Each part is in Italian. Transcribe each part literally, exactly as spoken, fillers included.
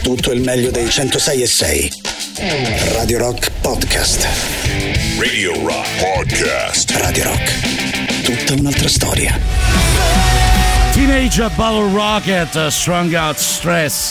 tutto il meglio dei centosei e sei. Radio Rock Podcast. Radio Rock Podcast. Radio Rock, tutta un'altra storia. Teenage Battle Rocket, Strung Out Stress.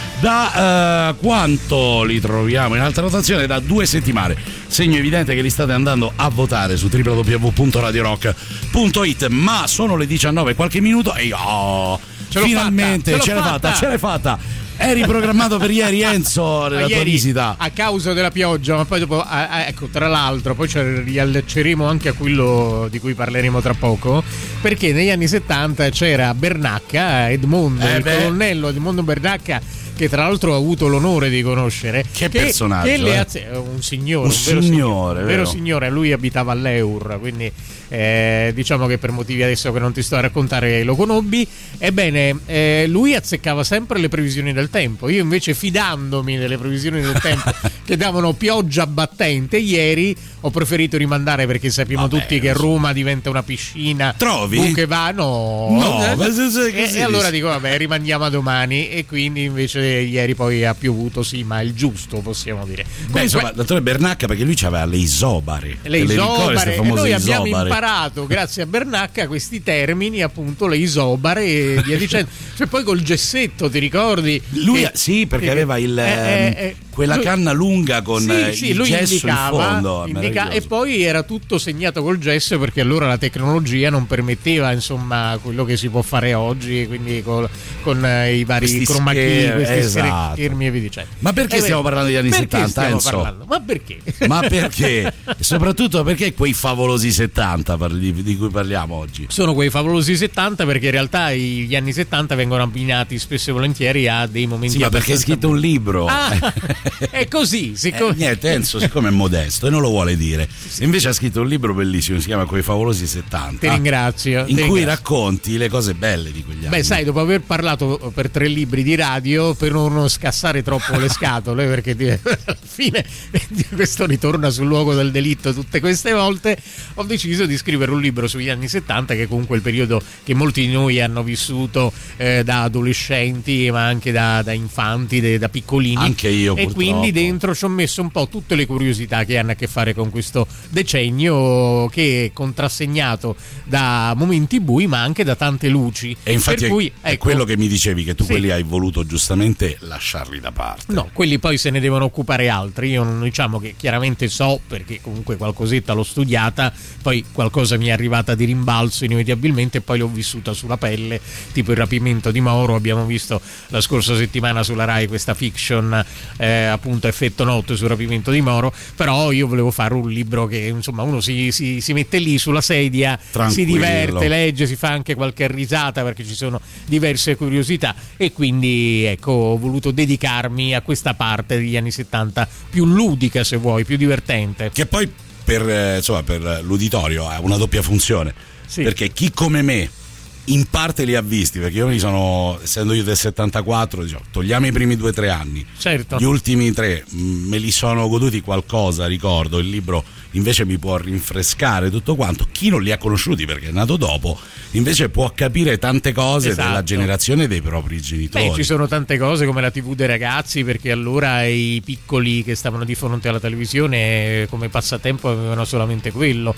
Da uh, quanto li troviamo in alta rotazione? Da due settimane. Segno evidente che li state andando a votare su w w w punto radio rock punto it. Ma sono le diciannove e qualche minuto e oh, ce l'ho finalmente fatta, ce, ce l'hai fatta, fatta, ce l'hai fatta. Eri programmato per ieri, Enzo, nella tua visita. A causa della pioggia, ma poi dopo, ah, ecco, tra l'altro, poi ci riallacceremo anche a quello di cui parleremo tra poco, perché negli anni settanta c'era Bernacca, Edmondo, eh il beh. colonnello Edmondo Bernacca, che tra l'altro ho avuto l'onore di conoscere. Che, che personaggio, che le eh? az- un signore, un, un vero signore, signore, vero? vero signore. Lui abitava all'Eur, quindi eh, diciamo che per motivi adesso che non ti sto a raccontare lo conobbi. Ebbene, eh, lui azzeccava sempre le previsioni del tempo. Io invece, fidandomi delle previsioni del tempo che davano pioggia battente, ieri ho preferito rimandare, perché sappiamo Vabbè, tutti che so. Roma diventa una piscina. Trovi? Che va, no, no ma se, se, e, e allora dico vabbè, rimandiamo a domani, e quindi invece ieri poi ha piovuto, sì, ma il giusto, possiamo dire. Beh, Comunque, insomma, dottore Bernacca, perché lui c'aveva le isobare. le ricordi, isobare, e noi abbiamo isobare. imparato grazie a Bernacca questi termini, appunto, le isobare e via dicendo. Cioè, poi col gessetto, ti ricordi? Lui che, sì, perché che, aveva il eh, eh, eh, quella lui, canna lunga con sì, sì, il lui gesso indicava, in fondo, indica, e poi era tutto segnato col gesso, perché allora la tecnologia non permetteva, insomma, quello che si può fare oggi, quindi col, con eh, i vari questi chroma key, scher- questi esatto. schermi e via dicendo. Ma perché Eh, stiamo parlando degli anni perché settanta, stiamo Enzo? parlando? Ma perché? Ma perché? E soprattutto perché quei favolosi settanta di, di cui parliamo oggi? Sono quei favolosi settanta, perché in realtà gli anni settanta vengono abbinati spesso e volentieri a dei momenti. Sì, ma perché hai scritto un libro? Ah, è così, siccome... Eh, niente, Enzo, siccome è modesto e non lo vuole dire, invece ha scritto un libro bellissimo, si chiama Quei favolosi settanta. Ti ringrazio. In ti cui ringrazio. racconti le cose belle di quegli anni. Beh, sai, dopo aver parlato per tre libri di radio, per non scassare troppo le scatole, perché ti- alla fine questo ritorna sul luogo del delitto tutte queste volte, ho deciso di scrivere un libro sugli anni settanta, che è comunque il periodo che molti di noi hanno vissuto eh, da adolescenti, ma anche da, da infanti, de, da piccolini. Anche io, E purtroppo. quindi dentro ci ho messo un po' tutte le curiosità che hanno a che fare con questo decennio, che è contrassegnato da momenti bui, ma anche da tante luci. E infatti per è, cui, è ecco, quello che mi dicevi, che tu sì. quelli hai voluto giustamente lasciarli da parte. No, quelli poi se ne devono occupare altri. Io non, diciamo che chiaramente so, perché comunque qualcosetta l'ho studiata, poi qualcosa mi è arrivata di rimbalzo inevitabilmente, e poi l'ho vissuta sulla pelle, tipo il rapimento di Moro. Abbiamo visto la scorsa settimana sulla Rai questa fiction, eh, appunto Effetto Notte sul rapimento di Moro. Però io volevo fare un libro che, insomma, uno si, si, si mette lì sulla sedia, Tranquillo. si diverte, legge, si fa anche qualche risata, perché ci sono diverse curiosità, e quindi ecco, ho voluto dedicarmi a questa parte degli anni settanta più ludica, se vuoi, più divertente. Che poi per, eh, insomma, per l'uditorio ha una doppia funzione, Sì. perché chi come me in parte li ha visti, perché io mi sono, essendo io del settantaquattro, diciamo, togliamo i primi due o tre anni, Certo. gli ultimi tre mh, me li sono goduti qualcosa, ricordo. Il libro invece mi può rinfrescare tutto quanto. Chi non li ha conosciuti perché è nato dopo, invece può capire tante cose Esatto. della generazione dei propri genitori. Beh, ci sono tante cose, come la tivù dei ragazzi, perché allora i piccoli che stavano di fronte alla televisione eh, come passatempo avevano solamente quello.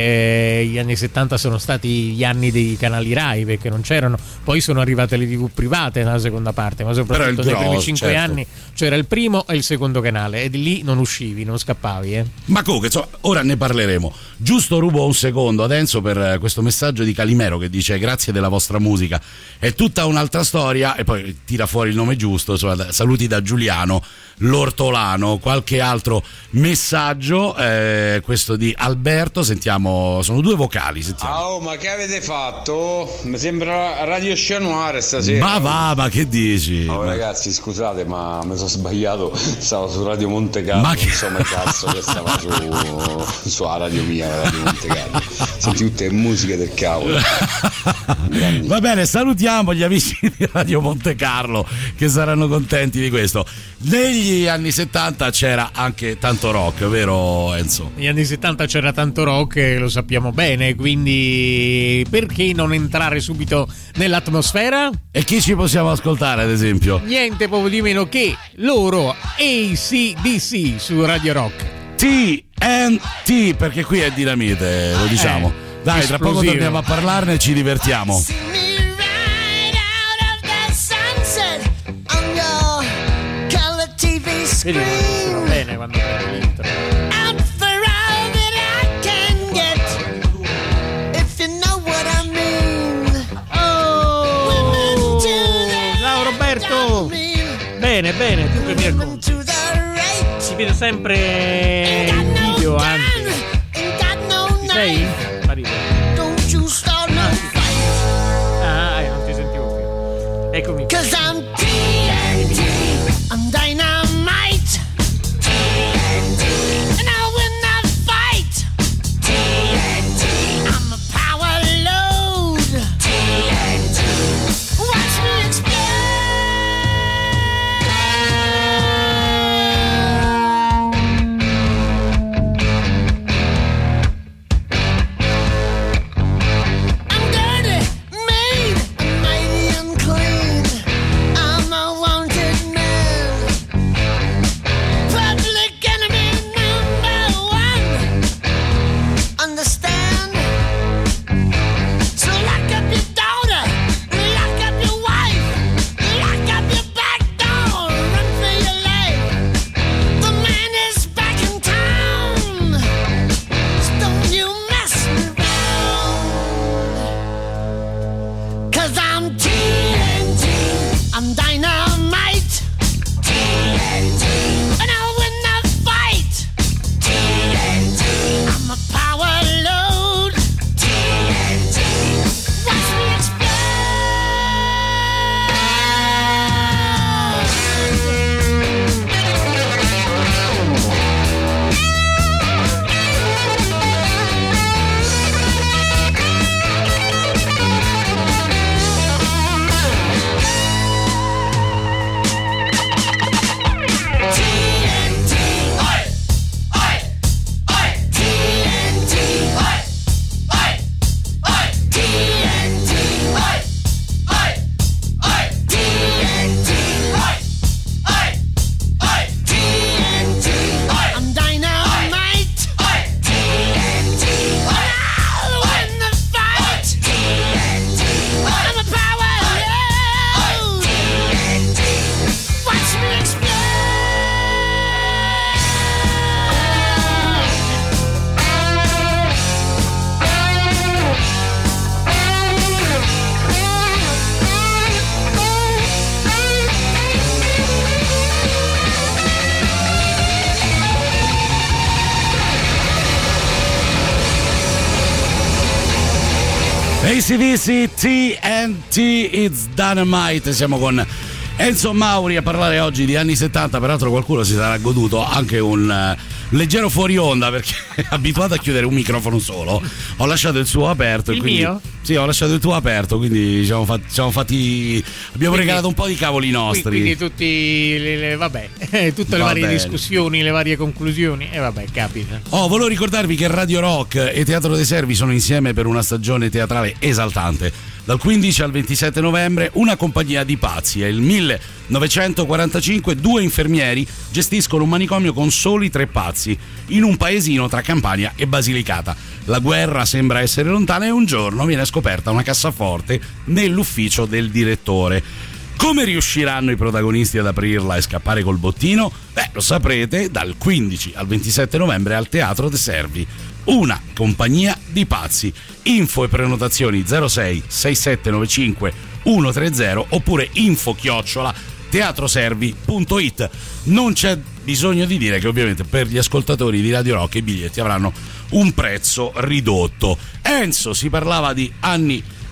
Eh, gli anni settanta sono stati gli anni dei canali Rai, perché non c'erano, poi sono arrivate le tivù private nella seconda parte, ma soprattutto Però il nei primi grosso, cinque certo. anni c'era il primo e il secondo canale, e di lì non uscivi, non scappavi, eh. Ma comunque, insomma, ora ne parleremo. Giusto rubo un secondo ad Enzo per questo messaggio di Calimero che dice: grazie della vostra musica, è tutta un'altra storia, e poi tira fuori il nome giusto, insomma, saluti da Giuliano l'Ortolano. Qualche altro messaggio, eh, questo di Alberto, sentiamo, sono due vocali, sentiamo. Oh, ma che avete fatto? Mi sembra Radio Chat Noir stasera. Ma va, ma che dici? Oh, Ma- ragazzi, scusate, ma mi sono sbagliato. Stavo su Radio Monte Carlo, Ma che- insomma, cazzo, che stava su radio, sulla radio mia, la radio Monte Carlo. Senti tutte musiche del cavolo. Va bene, salutiamo gli amici di Radio Monte Carlo che saranno contenti di questo. Negli anni settanta c'era anche tanto rock, vero Enzo? Negli anni settanta c'era tanto rock, lo sappiamo bene, quindi perché non entrare subito nell'atmosfera? E chi ci possiamo ascoltare, ad esempio? Niente proprio di meno che loro, A C D C su Radio Rock. T N T, perché qui è dinamite, lo diciamo. Eh, Dai, tra poco esplosivo. torniamo a parlarne e ci divertiamo. Vedi, funziona bene quando prende l'intro. Oh, ciao Roberto. Bene, bene, tu che mi racconti? Si vede sempre in video anche. Ci sei? Sparito. Ah, eh, non ti sentivo più. Eccomi. Cause I'm T N T, I'm dynamite, T N T, and I win that fight, T N T, I'm a power load, T N T, watch me explode. I'm dirty, mean, and mighty unclean. I'm a wanted man, public enemy number one. Understand? So lock up your daughter, lock up your wife, lock up your back door, run for your life. The man is back in town, so don't you mess around. Cause I'm T N T, I'm dynamite, T N T, and I'll win the fight, T N T, I'm a power load, T N T, watch me explode. T N T, oi, oi, oi, T N T, oi, oi, oi, T N T, oi, oi, oi, T N T, oi, oi, oi, T N T, oi, I'm dynamite, oi, T N T, oi, I'll win the fight, T N T, I'm a power load, T N T, watch me explode. A C D C, T N T, It's Dynamite. Siamo con Enzo Mauri a parlare oggi di anni settanta. Peraltro qualcuno si sarà goduto anche un uh, leggero fuori onda, perché è abituato a chiudere un microfono solo. Ho lasciato il suo aperto. Il e quindi, mio? Sì, ho lasciato il tuo aperto, quindi ci siamo fatti, ci siamo fatti abbiamo Quindi- regalato un po' di cavoli nostri. Quindi tutti le, le- vabbè, tutte le Va varie bene. discussioni, le varie conclusioni e vabbè, capita. Oh, volevo ricordarvi che Radio Rock e Teatro dei Servi sono insieme per una stagione teatrale esaltante. Dal quindici al ventisette novembre una compagnia di pazzi. È il millenovecentoquarantacinque, due infermieri gestiscono un manicomio con soli tre pazzi in un paesino tra Campania e Basilicata. La guerra sembra essere lontana e un giorno viene scoperta una cassaforte nell'ufficio del direttore. Come riusciranno i protagonisti ad aprirla e scappare col bottino? Beh, lo saprete dal quindici al ventisette novembre al Teatro dei Servi. Una compagnia di pazzi. Info e prenotazioni zero sei sei sette nove cinque uno tre zero oppure info chiocciola teatroservi punto it. Non c'è bisogno di dire che ovviamente per gli ascoltatori di Radio Rock i biglietti avranno un prezzo ridotto. Enzo, si parlava di anni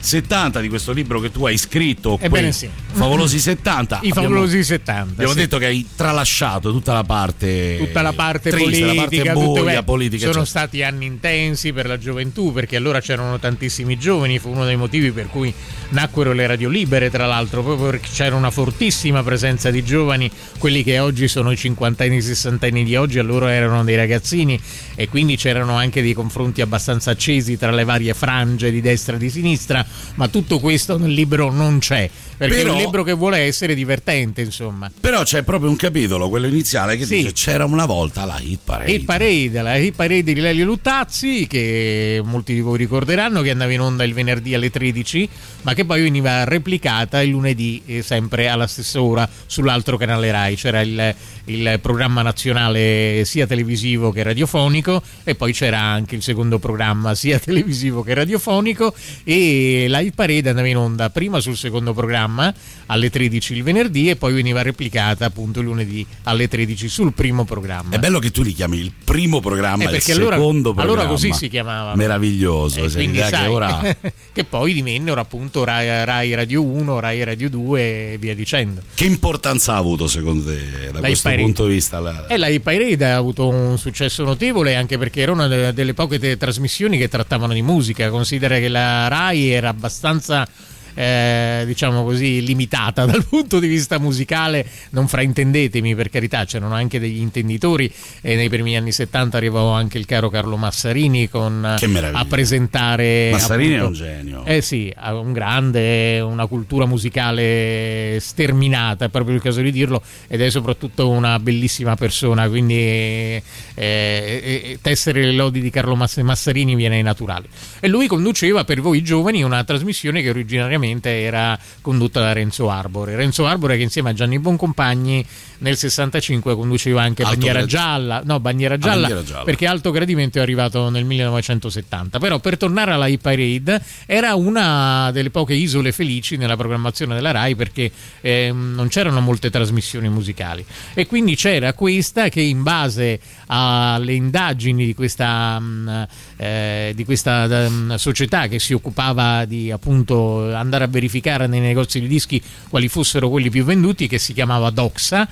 settanta di questo libro che tu hai scritto. Ebbene sì. Favolosi settanta. I abbiamo, favolosi settanta. Abbiamo sì. detto che hai tralasciato tutta la parte tutta la parte triste, politica, la parte tutto, buia, beh, politica. sono cioè. stati anni intensi per la gioventù, perché allora c'erano tantissimi giovani, fu uno dei motivi per cui nacquero le radio libere, tra l'altro, proprio perché c'era una fortissima presenza di giovani, quelli che oggi sono i cinquantenni, i sessantenni di oggi, allora erano dei ragazzini, e quindi c'erano anche dei confronti abbastanza accesi tra le varie frange di destra e di sinistra, ma tutto questo nel libro non c'è, perché Però, è un libro che vuole essere divertente, insomma. Però c'è proprio un capitolo, quello iniziale, che Sì. dice c'era una volta la hit parade. Hit Parade, la Hit Parade di Lelio Luttazzi, che molti di voi ricorderanno, che andava in onda il venerdì alle tredici, ma che poi veniva replicata il lunedì, eh, sempre alla stessa ora, sull'altro canale Rai. C'era il, il programma nazionale sia televisivo che radiofonico, e poi c'era anche il secondo programma sia televisivo che radiofonico, e la Hit Parade andava in onda prima sul secondo programma alle tredici il venerdì, e poi veniva replicata appunto il lunedì alle tredici sul primo programma. È bello che tu li chiami il primo programma Eh, e il perché allora- secondo programma. allora così si chiamava. Meraviglioso. E se quindi l'idea sai, che ora che poi divennero appunto Rai, Rai Radio uno, Rai Radio due e via dicendo. che importanza ha avuto secondo te da La questo Hit Parade. punto di vista? La... E la Hit Parade ha avuto un successo notevole, anche perché era una delle, delle poche te- trasmissioni che trattavano di musica. Considera che la Rai era abbastanza eh, diciamo così limitata dal punto di vista musicale, non fraintendetemi, per carità, c'erano anche degli intenditori, e nei primi anni settanta arrivò anche il caro Carlo Massarini con, Che meraviglia. a presentare Massarini appunto, è un genio. eh sì, ha un grande, una cultura musicale sterminata, è proprio il caso di dirlo, ed è soprattutto una bellissima persona, quindi eh, eh, tessere le lodi di Carlo Mass- Massarini viene naturale. E lui conduceva per voi giovani una trasmissione che originariamente era condotta da Renzo Arbore. Renzo Arbore, che insieme a Gianni Boncompagni nel sessantacinque conduceva anche Alto Bandiera grad- Gialla, no Bandiera Gialla, Bandiera Gialla. perché Alto Gradimento è arrivato nel millenovecentosettanta. Però, per tornare alla Hit Parade, era una delle poche isole felici nella programmazione della Rai, perché ehm, non c'erano molte trasmissioni musicali, e quindi c'era questa che, in base alle indagini di questa, mh, eh, di questa mh, società che si occupava di appunto andare a verificare nei negozi di dischi quali fossero quelli più venduti, che si chiamava Doxa,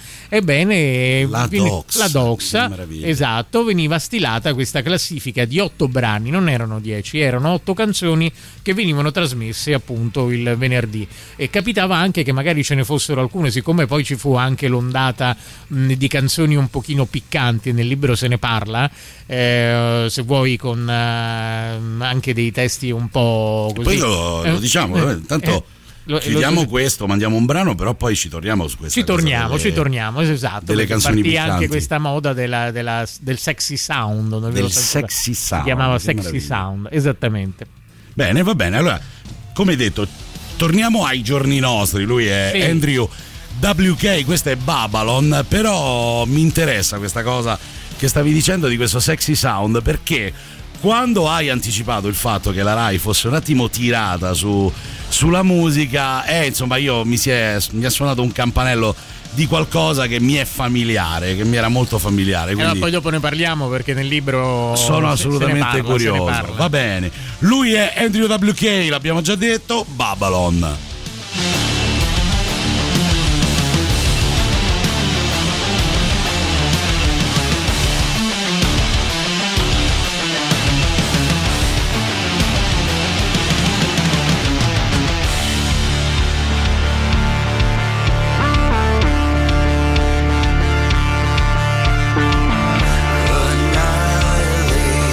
ebbene La viene- Doxa, la Doxa, che meraviglia. esatto, veniva stilata questa classifica di otto brani, non erano dieci, erano otto canzoni che venivano trasmesse appunto il venerdì, e capitava anche che magari ce ne fossero alcune, siccome poi ci fu anche l'ondata mh, di canzoni un pochino piccanti, nel libro se ne parla, eh, se vuoi con eh, anche dei testi un po' così. Poi lo, lo Eh, diciamo, eh, eh, tanto eh, lo- chiudiamo lo- questo, mandiamo un brano, però poi ci torniamo su questa Ci cosa torniamo, delle- ci torniamo, esatto. delle perché canzoni partì piccanti. anche questa moda della, della- del sexy sound, non ve Del lo so- sexy sound, si chiamava che sexy meraviglia. sound, esattamente. Bene, va bene. Allora, come detto, torniamo ai giorni nostri. Lui è Sì. Andrew W K, questo è Babylon, però mi interessa questa cosa che stavi dicendo di questo sexy sound, perché quando hai anticipato il fatto che la Rai fosse un attimo tirata su, sulla musica, eh, insomma, io mi, si è, mi è suonato un campanello di qualcosa che mi è familiare, che mi era molto familiare. E allora Quindi poi dopo ne parliamo, perché nel libro sono se- se ne assolutamente parla, se ne curioso. parla. Va bene. Lui è Andrew W K, l'abbiamo già detto, Babylon.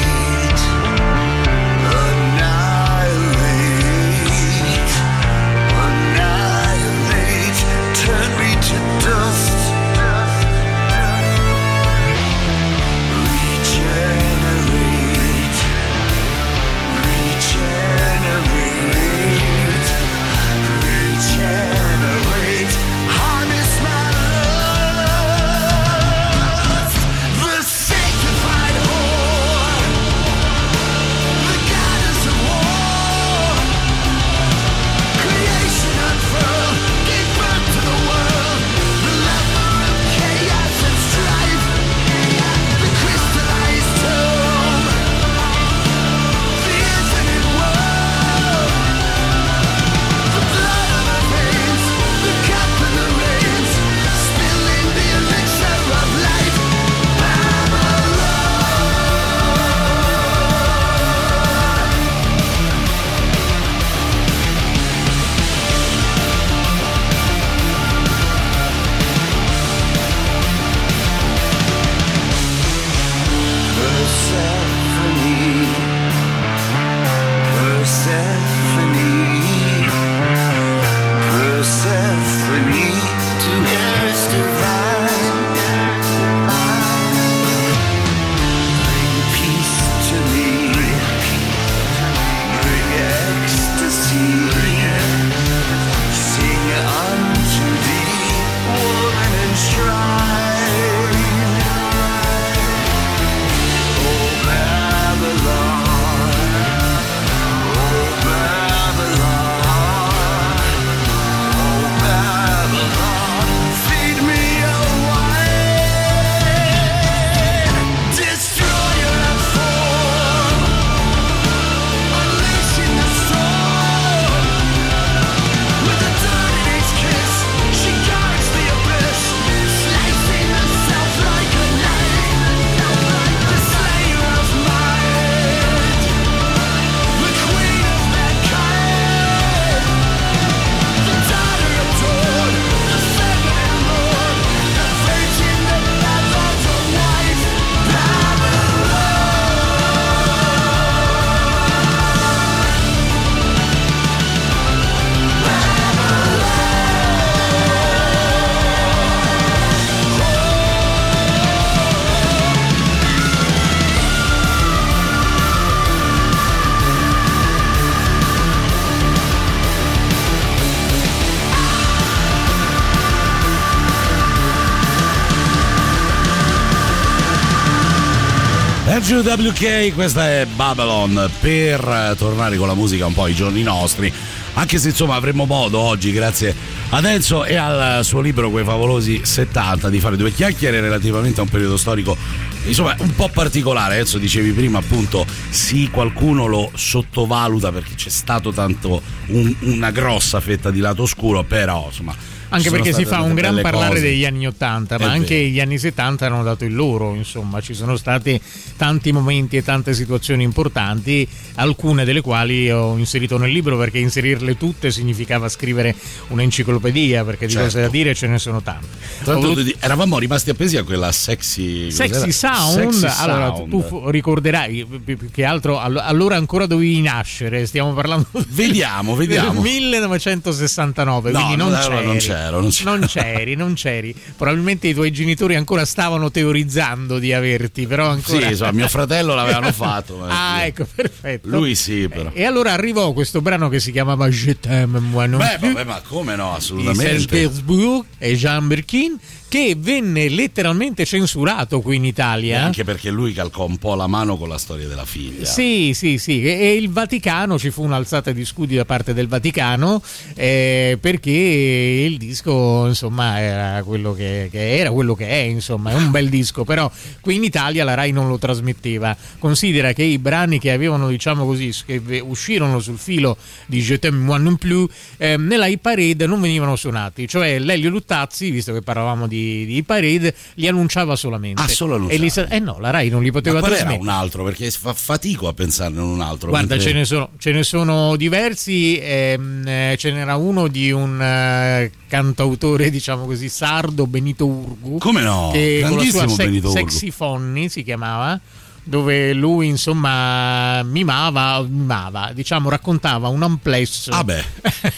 Annihilate, annihilate. Andrew W K, questa è Babylon, per tornare con la musica un po' ai giorni nostri, anche se insomma avremo modo oggi, grazie ad Enzo e al suo libro Quei favolosi settanta, di fare due chiacchiere relativamente a un periodo storico insomma un po' particolare. Enzo, dicevi prima appunto, sì, qualcuno lo sottovaluta perché c'è stato tanto un, una grossa fetta di lato oscuro, però insomma anche perché si fa un gran parlare cose. degli anni ottanta, ma È anche vero. gli anni settanta hanno dato il loro, insomma ci sono stati tanti momenti e tante situazioni importanti, alcune delle quali ho inserito nel libro perché inserirle tutte significava scrivere un'enciclopedia, perché di Certo. cose da dire ce ne sono tante. Tra Ho l'altro voluto- eravamo rimasti appesi a quella sexy Sexy cos'era? Sound, Sexy allora Sound. tu fu- ricorderai più più che altro allo- allora ancora dovevi nascere, stiamo parlando Vediamo, vediamo. del millenovecentosessantanove, No, quindi no, non, allora c'eri, non c'ero, non c'ero. non c'eri, non c'eri. Probabilmente i tuoi genitori ancora stavano teorizzando di averti, però ancora Sì, insomma, mio fratello l'avevano fatto. ma- Ah, ecco, perfetto. Lui sì, però. E allora arrivò questo brano che si chiamava Je t'aime moi non Beh, plus, vabbè, ma come no, di assolutamente. Serge Gainsbourg e Jean Birkin, che venne letteralmente censurato qui in Italia. Anche perché lui calcò un po' la mano con la storia della figlia. Sì, sì, sì, e e il Vaticano, ci fu un'alzata di scudi da parte del Vaticano, eh, perché il disco insomma era quello che, che era, quello che è, insomma è un bel disco, però qui in Italia la Rai non lo trasmetteva. Considera che i brani che avevano, diciamo così, che uscirono sul filo di Je t'aime moi non plus, eh, nella hit parade non venivano suonati, cioè Lelio Luttazzi, visto che parlavamo di, di hit parade, li annunciava solamente. Ah, solo E li, annunciava. eh no, la Rai non li poteva Ma qual era trasmettere. un altro? Perché fa fatico a pensarne in un altro. Guarda, mentre- ce ne sono, ce ne sono diversi. ehm, eh, ce n'era uno di un eh, cantautore, diciamo così, sardo, Benito Urgu. Come no? Che con la sua Grandissimo se- Benito Urgu. Sexy Fonni si chiamava, dove lui insomma mimava, mimava, diciamo raccontava un amplesso Ah beh.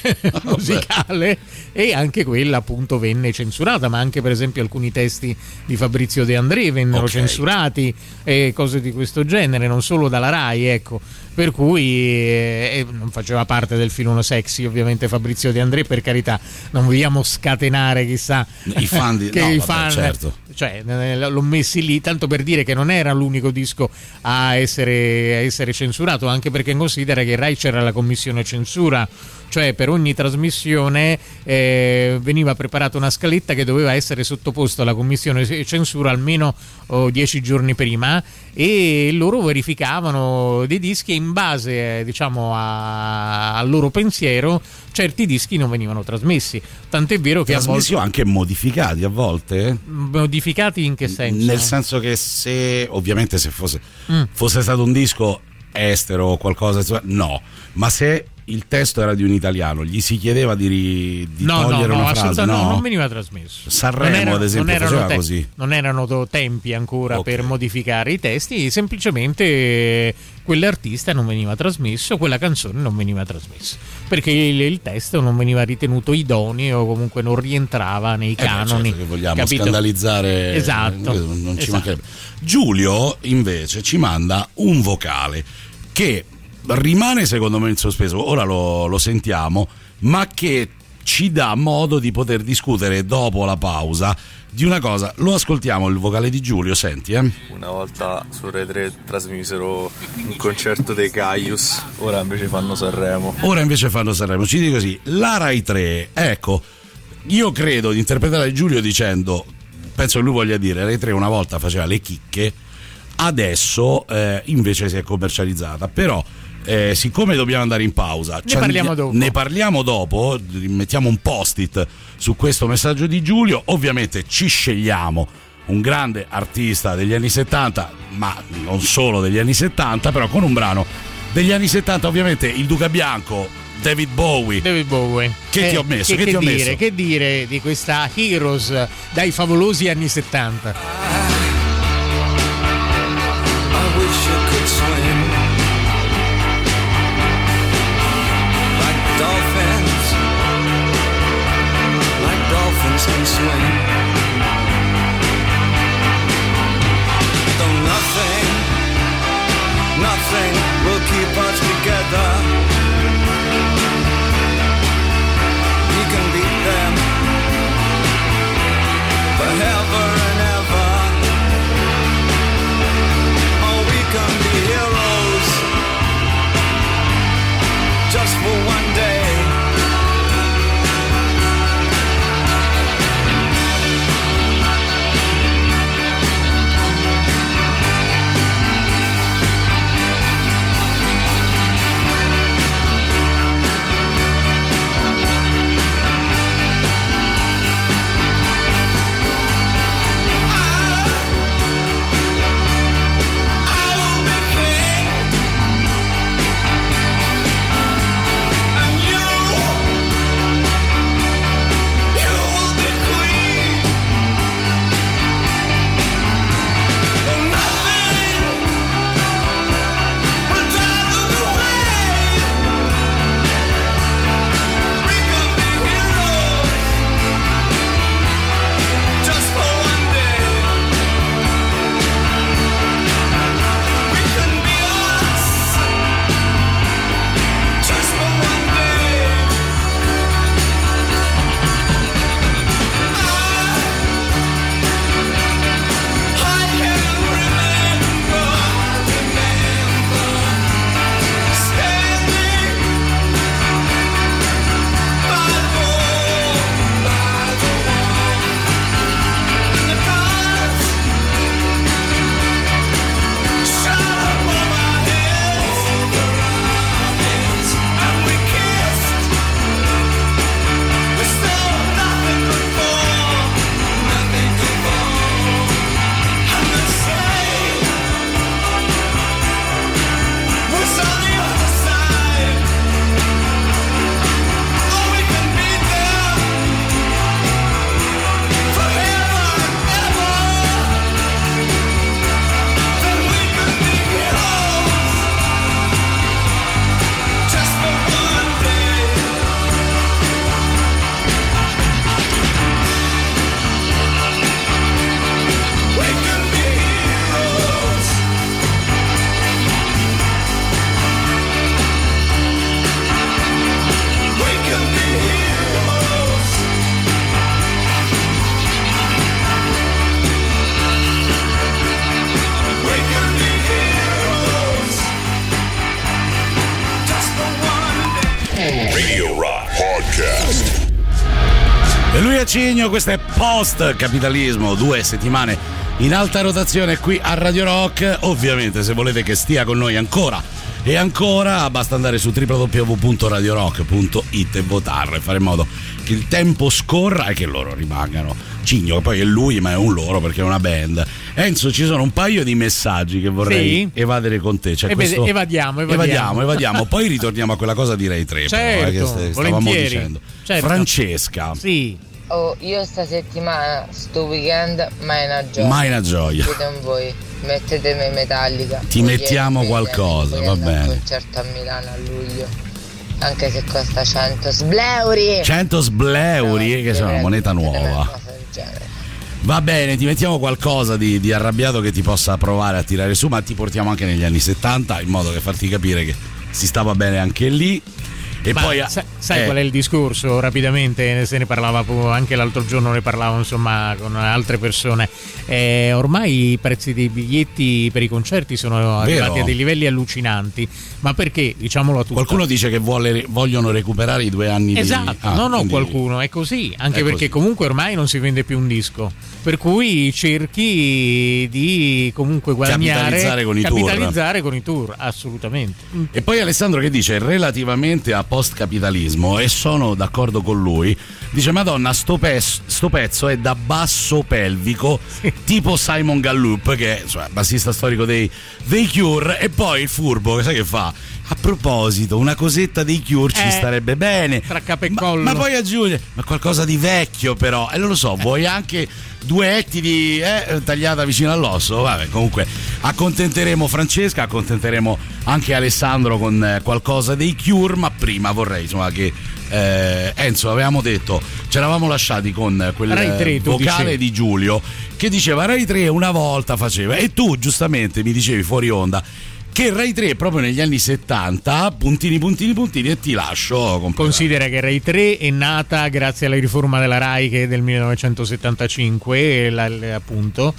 musicale, e anche quella appunto venne censurata, ma anche per esempio alcuni testi di Fabrizio De André vennero Ok. censurati e cose di questo genere, non solo dalla Rai, ecco. Per cui eh, non faceva parte del filone sexy ovviamente Fabrizio De André, per carità, non vogliamo scatenare chissà I fan di- che no, i vabbè, fan, certo. cioè eh, l'ho messi lì tanto per dire che non era l'unico disco a essere, a essere censurato, anche perché considera che in Rai c'era la commissione censura, cioè per ogni trasmissione eh, veniva preparata una scaletta che doveva essere sottoposta alla commissione censura almeno oh, dieci giorni prima, e loro verificavano dei dischi e in base eh, diciamo a- al loro pensiero certi dischi non venivano trasmessi, tant'è vero che a Trasmessi volte o anche modificati a volte. modificati in che senso? Nel senso che se ovviamente se fosse, Mm. fosse stato un disco estero o qualcosa, insomma, no, ma se il testo era di un italiano gli si chiedeva di, ri- di no, no, togliere no, una frase, assolutamente no? no, non veniva trasmesso. Sanremo, Non erano- ad esempio, non erano faceva te- così. Non erano to- tempi ancora Ok. per modificare i testi, semplicemente eh, quell'artista non veniva trasmesso, quella canzone non veniva trasmessa, perché il, il testo non veniva ritenuto idoneo o comunque non rientrava nei Eh beh, canoni. certo che vogliamo capito? scandalizzare, Esatto, eh, non ci esatto. mancherebbe. Giulio invece ci manda un vocale che rimane secondo me in sospeso, ora lo, lo sentiamo, ma che ci dà modo di poter discutere dopo la pausa di una cosa. Lo ascoltiamo il vocale di Giulio, senti eh. Una volta su Rai tre trasmisero un concerto dei Caius, ora invece fanno Sanremo. Ora invece fanno Sanremo, ci dico così, la Rai tre, ecco, io credo di interpretare Giulio dicendo, penso che lui voglia dire, Rai tre una volta faceva le chicche, adesso eh, invece si è commercializzata, però eh, siccome dobbiamo andare in pausa, Ne ci andi- parliamo dopo. ne parliamo dopo, mettiamo un post-it su questo messaggio di Giulio, ovviamente ci scegliamo un grande artista degli anni settanta, ma non solo degli anni settanta, però con un brano degli anni settanta, ovviamente il Duca Bianco, David Bowie. David Bowie. Che ti ho messo? Che Che, ti ho dire, messo? che dire di questa Heroes dai favolosi anni settanta? I wish I could swim like dolphins, like dolphins can swim. Though nothing, nothing will keep us together. We can beat them forever and ever. Oh, we Giulio Cigno, questo è Post Capitalismo, due settimane in alta rotazione qui a Radio Rock. Ovviamente se volete che stia con noi ancora e ancora basta andare su w w w punto radio rock punto i t e votare e fare in modo che il tempo scorra e che loro rimangano. Cigno, poi è lui ma è un loro perché è una band. Enzo, ci sono un paio di messaggi che vorrei sì. evadere con te. Cioè, questo... evadiamo, evadiamo, evadiamo, evadiamo. Poi ritorniamo a quella cosa di Rai tre, certo, però, eh, che st- stavamo dicendo. Certo. Francesca. Sì. Oh, io sta settimana, sto weekend, mai una gioia. Mai una gioia. Chiedo voi, mettetemi Metallica. Ti mettiamo qualcosa, va bene. Un concerto a Milano a luglio, anche se costa cento sbleuri. cento sbleuri, no, che sono una moneta nuova. Va bene, ti mettiamo qualcosa di, di arrabbiato che ti possa provare a tirare su, ma ti portiamo anche negli anni settanta, in modo che farti capire che si stava bene anche lì. E ma poi sai, sai eh. qual è il discorso? Rapidamente se ne parlava anche l'altro giorno, ne parlavo insomma con altre persone. Eh, ormai i prezzi dei biglietti per i concerti sono arrivati Vero? a dei livelli allucinanti. Ma perché? Diciamolo a tutti. Qualcuno dice che vuole, vogliono recuperare i due anni esatto, di... ah, no no quindi... qualcuno, è così. Anche è perché così. comunque ormai non si vende più un disco, per cui cerchi di comunque guadagnare, capitalizzare con i capitalizzare tour. con i tour, assolutamente. E poi Alessandro che dice relativamente a post-capitalismo, e sono d'accordo con lui, dice Madonna sto, pez- sto pezzo è da basso pelvico sì. tipo Simon Gallup, che è cioè, bassista storico dei, dei Cure, e poi il furbo sai che fa? A proposito, una cosetta dei Cure ci eh, starebbe bene tra capo e collo. Ma, ma poi aggiunge ma qualcosa di vecchio però, e non lo so, vuoi anche due etti di eh, tagliata vicino all'osso? Vabbè, comunque accontenteremo Francesca, accontenteremo anche Alessandro con eh, qualcosa dei Cure, ma prima vorrei insomma che eh, Enzo, avevamo detto, ci eravamo lasciati con quel Rai tre, vocale dicevi. di Giulio che diceva Rai tre una volta faceva, e tu giustamente mi dicevi fuori onda che Rai tre proprio negli anni settanta, puntini puntini puntini, e ti lascio comprare. Considera che Rai tre è nata grazie alla riforma della Rai che è del millenovecentosettantacinque la, appunto,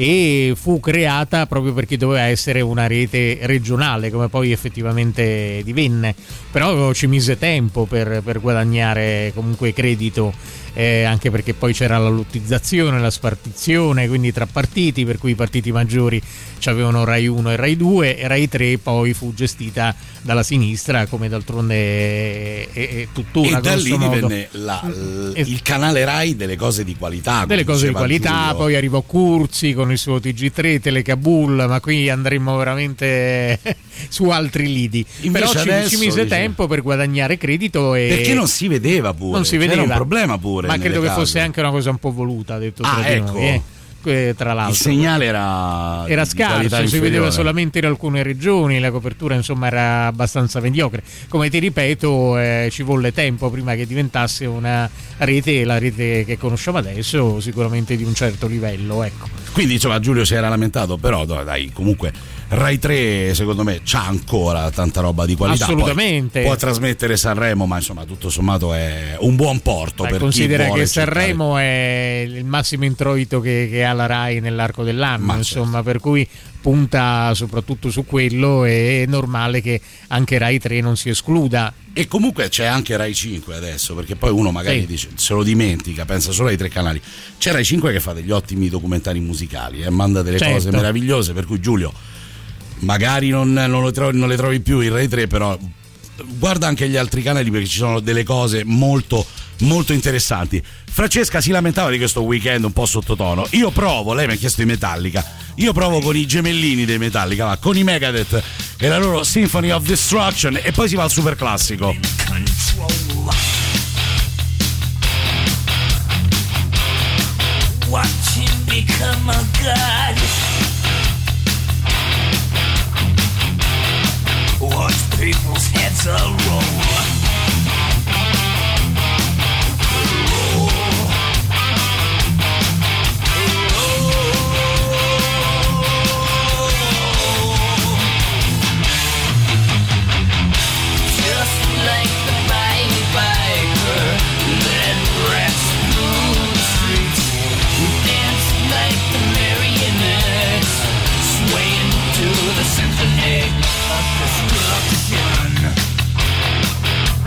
e fu creata proprio perché doveva essere una rete regionale, come poi effettivamente divenne, però ci mise tempo per, per guadagnare comunque credito, eh, anche perché poi c'era la lottizzazione, la spartizione, quindi tra partiti, per cui i partiti maggiori avevano Rai uno e Rai due, e Rai tre poi fu gestita dalla sinistra, come d'altronde è, è, è tuttora. E da lì modo. divenne la, l, il canale Rai delle cose di qualità. Delle cose di qualità, Giulio. Poi arrivò Curzi con il suo T G tre, Telecabul, ma qui andremo veramente su altri lidi. Invece però ci, ci mise dice... tempo per guadagnare credito, e perché non si vedeva pure, non si vedeva. C'era un problema pure, ma credo che case. Fosse anche una cosa un po' voluta, detto ah, tra ecco. noi, eh. Tra l'altro il segnale era era scarso, si inferiore. vedeva solamente in alcune regioni, la copertura insomma era abbastanza mediocre. Come ti ripeto, eh, ci volle tempo prima che diventasse una rete, la rete che conosciamo adesso, sicuramente di un certo livello, ecco. Quindi insomma Giulio si era lamentato, però dai, comunque Rai tre secondo me c'ha ancora tanta roba di qualità. Assolutamente. Poi può trasmettere Sanremo, ma insomma tutto sommato è un buon porto. Dai, per considera chi vuole che Sanremo cercare... è il massimo introito che, che ha la Rai nell'arco dell'anno, ma insomma, certo. Per cui punta soprattutto su quello, e è normale che anche Rai tre non si escluda. E comunque c'è anche Rai cinque adesso, perché poi uno magari sì. dice, se lo dimentica, pensa solo ai tre canali. C'è Rai cinque che fa degli ottimi documentari musicali e eh, manda delle certo. cose meravigliose, per cui Giulio magari non, non, lo trovi, non le trovi più in Rai tre, però guarda anche gli altri canali perché ci sono delle cose molto molto interessanti. Francesca si lamentava di questo weekend un po' sottotono. Io provo, lei mi ha chiesto i Metallica, io provo con i gemellini dei Metallica, va, con i Megadeth e la loro Symphony of Destruction, e poi si va al super classico. Watch him become a god. Watch people's heads a roll. Symphony of destruction.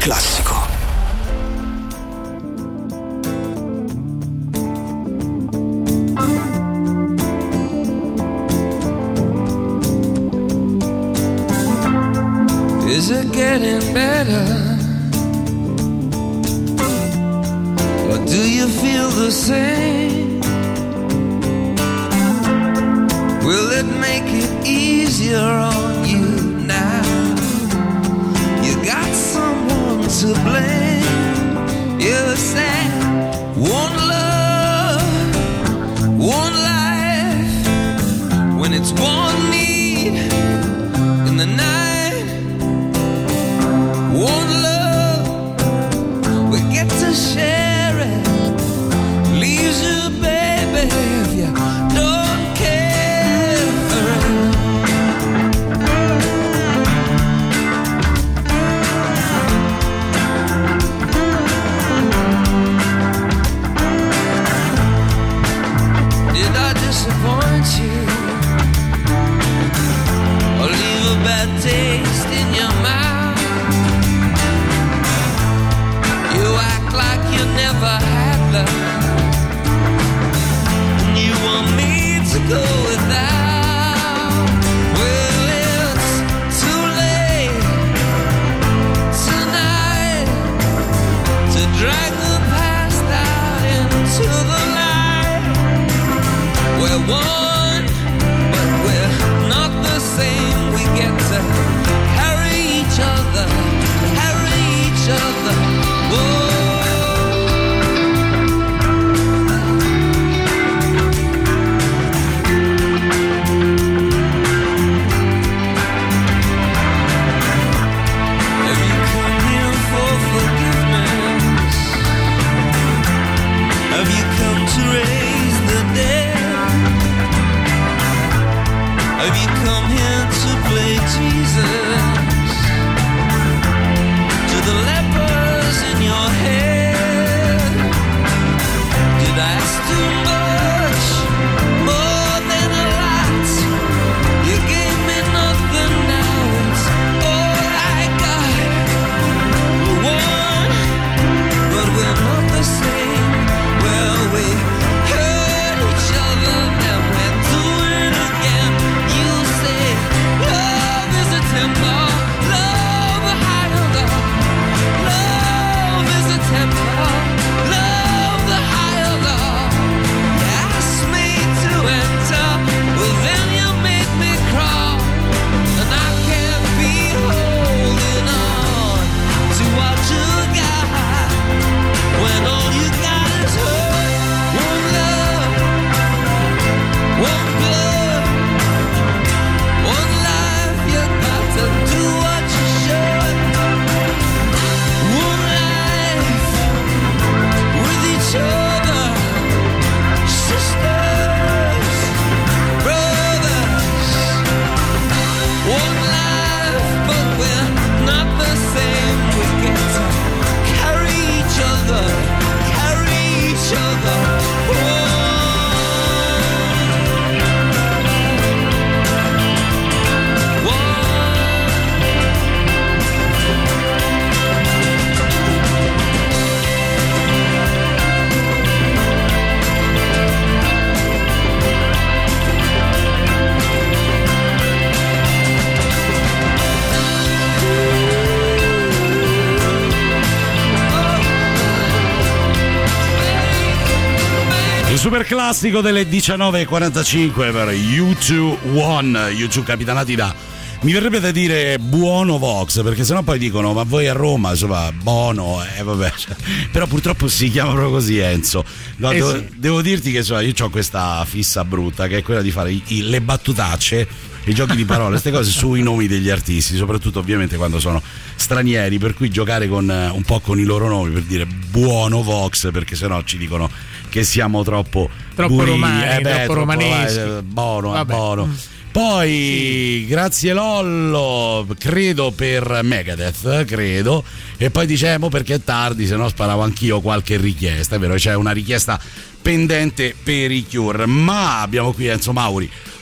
classico. Is it getting better? Or do you feel the same? Will it make it easier on you now? You got someone to blame. You said one love, one life. When it's one need in the night, one love, we get to share it. Leaves you, baby, if you don't care for it. Did I disappoint you? Or leave a bad taste in your mouth? You act like you never had love, and you want me to go without. Well, it's too late tonight to drag the past out into the light. We're one, but we're not the same. We get to carry each other, carry each other. Whoa. Have you come here for forgiveness? Have you come to raise the dead? Have you come here to play Jesus to the lepers in your head? Did I ask too much, more than a lot? You gave me nothing, now it's all I got. We're one, but we're not the same. Well, we hurt each other, and we're doing it again. You say love is a temper, love a higher love. Love is a temper, love the higher love. You asked me to enter, well then you made me crawl, and I can't be holding on to what you got when all you got is hurt. One love, one blood, one life. You got to do what you should. One life with each other, sisters, brothers. One life, but we're not the same. We get to carry each other, carry each other. One. Il super classico delle diciannove e quarantacinque per U due One, U due capitanati da, mi verrebbe da dire Buono Vox, perché sennò poi dicono ma voi a Roma insomma Bono, eh vabbè, cioè, però purtroppo si chiama proprio così Enzo. No, Eh devo, sì. devo dirti che insomma, io ho questa fissa brutta che è quella di fare i, i- le battutacce, i giochi di parole, queste cose sui nomi degli artisti, soprattutto ovviamente quando sono stranieri, per cui giocare con eh, un po' con i loro nomi per dire Buono Vox, perché sennò ci dicono che siamo troppo Troppo burini, romani, eh beh, troppo romaneschi. eh, Bono, eh, Vabbè. Bono. Mm. Poi grazie Lollo, credo per Megadeth, credo, e poi diciamo perché è tardi, se no sparavo anch'io qualche richiesta, è vero, c'è una richiesta pendente per i Cure, ma abbiamo qui Enzo Mauri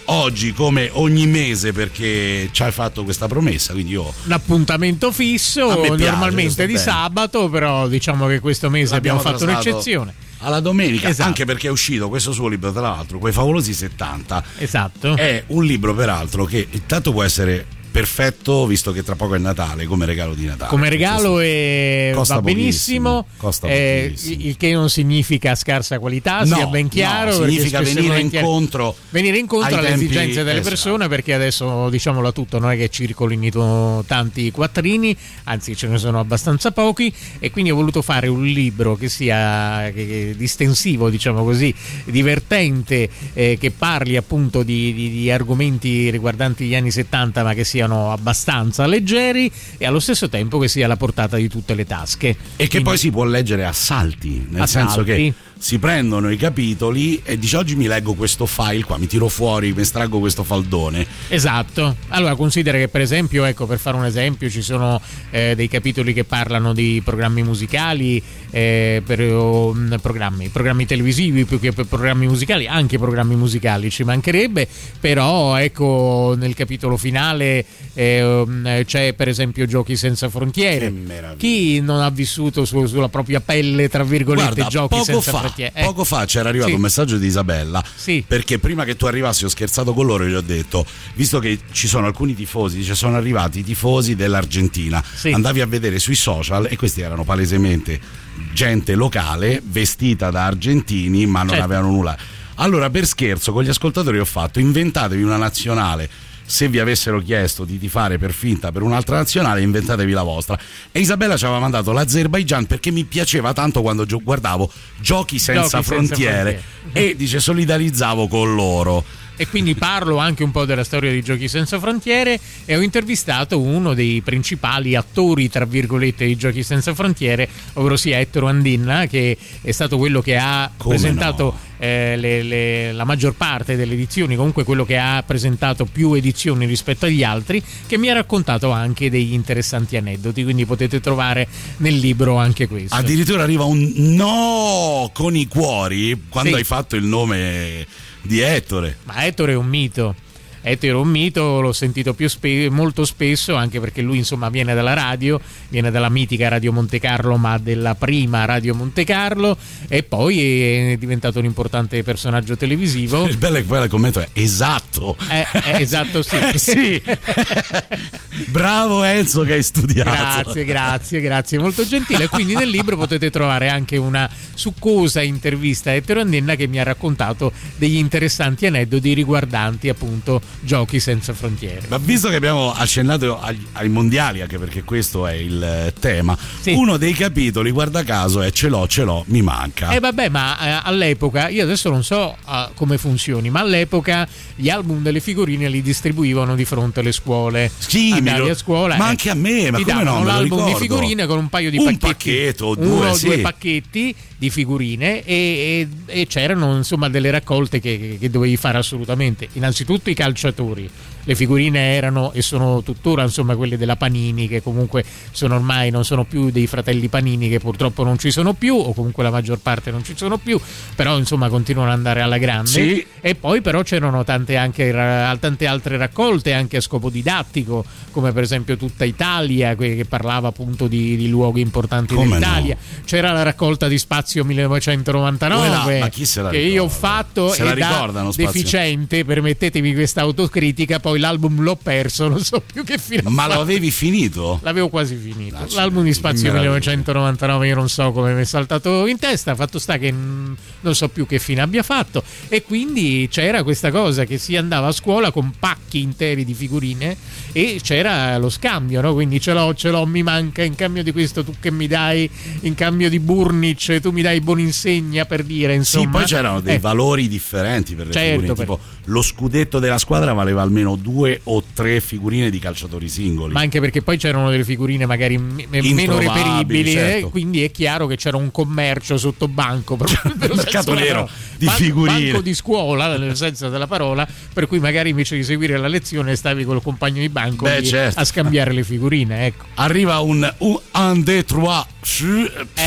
oggi come ogni mese perché ci hai fatto questa promessa, quindi io l'appuntamento fisso A me piace, normalmente sto di bene. sabato, però diciamo che questo mese L'abbiamo abbiamo fatto traslato un'eccezione. alla domenica, Esatto. anche perché è uscito questo suo libro, tra l'altro, Quei favolosi settanta. Esatto. È un libro peraltro che intanto può essere perfetto, visto che tra poco è Natale, come regalo di Natale. Come regalo e Costa va benissimo, pochissimo, costa eh, pochissimo. il che non significa scarsa qualità, No, sia ben chiaro. no, perché significa spesso e venire volentieri- incontro venire incontro ai alle tempi- esigenze delle esatto. persone, perché adesso, diciamolo tutto, non è che circolino tanti quattrini, anzi ce ne sono abbastanza pochi, e quindi ho voluto fare un libro che sia che, che distensivo, diciamo così, divertente, eh, che parli appunto di, di, di argomenti riguardanti gli anni settanta, ma che siano abbastanza leggeri e allo stesso tempo che sia alla portata di tutte le tasche. E che Quindi- poi si può leggere a salti, nel A senso salti. che si prendono i capitoli e dice oggi mi leggo questo file qua, mi tiro fuori, mi estraggo questo faldone. Esatto. Allora considera che per esempio, ecco, per fare un esempio, ci sono eh, dei capitoli che parlano di programmi musicali, eh, per oh, mh, programmi, programmi televisivi più che per programmi musicali, anche programmi musicali ci mancherebbe, però ecco nel capitolo finale eh, mh, c'è per esempio Giochi senza frontiere. Che meraviglia. Chi non ha vissuto su- sulla propria pelle, tra virgolette, Guarda, Giochi poco senza fa, frontiere? Eh, poco fa c'era arrivato Sì. un messaggio di Isabella, Sì. perché prima che tu arrivassi ho scherzato con loro e gli ho detto, visto che ci sono alcuni tifosi, dice sono arrivati i tifosi dell'Argentina, Sì. andavi a vedere sui social e questi erano palesemente gente locale vestita da argentini ma non Certo. avevano nulla. Allora per scherzo con gli ascoltatori ho fatto, inventatevi una nazionale, se vi avessero chiesto di tifare per finta per un'altra nazionale inventatevi la vostra. E Isabella ci aveva mandato l'Azerbaigian perché mi piaceva tanto quando gio- guardavo Giochi senza, Giochi senza frontiere, e dice solidarizzavo con loro. E quindi parlo anche un po' della storia di Giochi senza frontiere e ho intervistato uno dei principali attori, tra virgolette, di Giochi senza frontiere, ovvero sia Ettore Andinna, che è stato quello che ha Come presentato no? eh, le- le- la maggior parte delle edizioni, comunque quello che ha presentato più edizioni rispetto agli altri, che mi ha raccontato anche degli interessanti aneddoti, quindi potete trovare nel libro anche questo. Addirittura arriva un no con i cuori quando Sì. hai fatto il nome di Ettore. Ma Ettore è un mito. Ettore è un mito, l'ho sentito più spe- molto spesso, anche perché lui insomma viene dalla radio, viene dalla mitica Radio Monte Carlo, ma della prima Radio Monte Carlo, e poi è diventato un importante personaggio televisivo. Il bello è che poi il commento è esatto. Eh, eh, esatto, sì. Eh, sì. Bravo Enzo che hai studiato. Grazie, grazie, grazie, molto gentile. Quindi nel libro potete trovare anche una succosa intervista a Ettore Andinna che mi ha raccontato degli interessanti aneddoti riguardanti appunto Giochi senza frontiere. Ma visto che abbiamo accennato agli- ai mondiali, anche perché questo è il eh, tema, Sì. uno dei capitoli, guarda caso, è ce l'ho, ce l'ho, mi manca. Eh vabbè, ma eh, all'epoca, io adesso non so eh, come funzioni, ma all'epoca gli album delle figurine li distribuivano di fronte alle scuole. Sì, Andavi me lo- a scuola, ma eh, anche a me, ma ti come davano no, me lo l'album di ricordo. figurine con un paio di Un pacchetti, pacchetto o uno due, o sì. due pacchetti di figurine, e, e- e c'erano insomma delle raccolte che, che- che dovevi fare assolutamente. Innanzitutto i calciatori. Le figurine erano e sono tuttora insomma quelle della Panini, che comunque sono ormai non sono più dei fratelli Panini, che purtroppo non ci sono più, o comunque la maggior parte non ci sono più, però insomma continuano ad andare alla grande. Sì. E poi però c'erano tante, anche, ra- tante altre raccolte anche a scopo didattico, come per esempio Tutta Italia, que- che parlava appunto di, di luoghi importanti Come dell'Italia. no? C'era la raccolta di Spazio millenovecentonovantanove, Quella- ma chi se la che io ho ricorda? fatto, Se la e da ricordano, Spazio? deficiente, permettetemi questa autocritica, poi l'album l'ho perso, non so più che fine ha Ma fatto. lo avevi finito? L'avevo quasi finito. Accidenti, L'album di Spazio che meraviglia. millenovecentonovantanove io non so come mi è saltato in testa, fatto sta che mm, non so più che fine abbia fatto, e quindi c'era questa cosa che si andava a scuola con pacchi interi di figurine e c'era lo scambio, no? Quindi ce l'ho, ce l'ho, mi manca, in cambio di questo tu che mi dai, in cambio di Burnic tu mi dai Boninsegna, per dire, insomma. Sì, poi c'erano dei Eh, valori differenti per le Certo, figurine, per- tipo lo scudetto della squadra valeva almeno due o tre figurine di calciatori singoli. Ma anche perché poi c'erano delle figurine magari m- m- meno Introvabili, reperibili, certo. eh, quindi è chiaro che c'era un commercio sotto banco, proprio nel mercato senso della nero parola. di Ban- figurine. banco di scuola, nel senso della parola, per cui magari invece di seguire la lezione stavi col compagno di banco Beh, lì certo. a scambiare le figurine, ecco. Arriva un un, un deux, trois, su, Eh,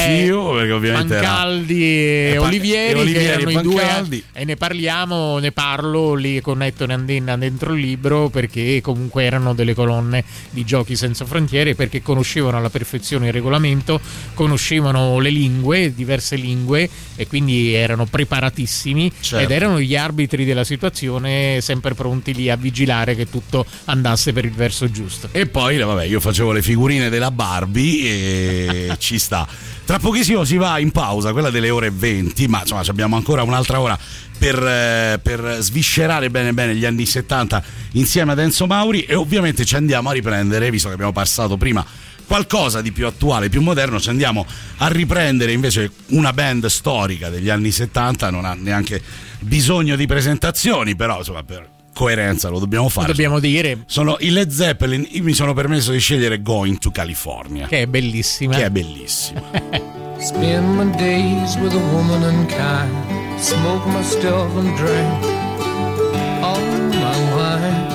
anch'io, perché ovviamente Pancaldi era... e, e, pa- Olivieri, e Olivieri che erano e i due, Pancaldi. e ne parliamo, ne parlo lì con Ettore Andenna dentro il libro, perché comunque erano delle colonne di Giochi Senza Frontiere, perché conoscevano alla perfezione il regolamento, conoscevano le lingue, diverse lingue, e quindi erano preparatissimi, certo. ed erano gli arbitri della situazione, sempre pronti lì a vigilare che tutto andasse per il verso giusto. E poi vabbè, io facevo le figurine della Barbie e ci sta. Tra pochissimo si va in pausa, quella delle ore venti, ma insomma abbiamo ancora un'altra ora per, eh, per sviscerare bene bene gli anni settanta insieme ad Enzo Mauri, e ovviamente ci andiamo a riprendere, visto che abbiamo passato prima qualcosa di più attuale, più moderno, ci andiamo a riprendere invece una band storica degli anni settanta, non ha neanche bisogno di presentazioni, però insomma per coerenza lo dobbiamo fare. Lo dobbiamo dire. Sono i Led Zeppelin. Io mi sono permesso di scegliere Going to California, che è bellissima. Che è bellissima. Spend my days with a woman unkind, smoke my stuff and drink all my wine.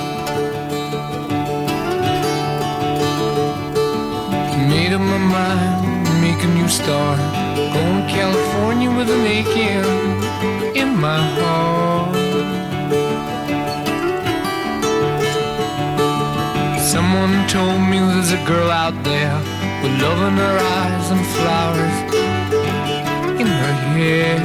Made up my mind, make a new start, going to California with an aching in my heart. Someone told me there's a girl out there with love in her eyes and flowers in her hair.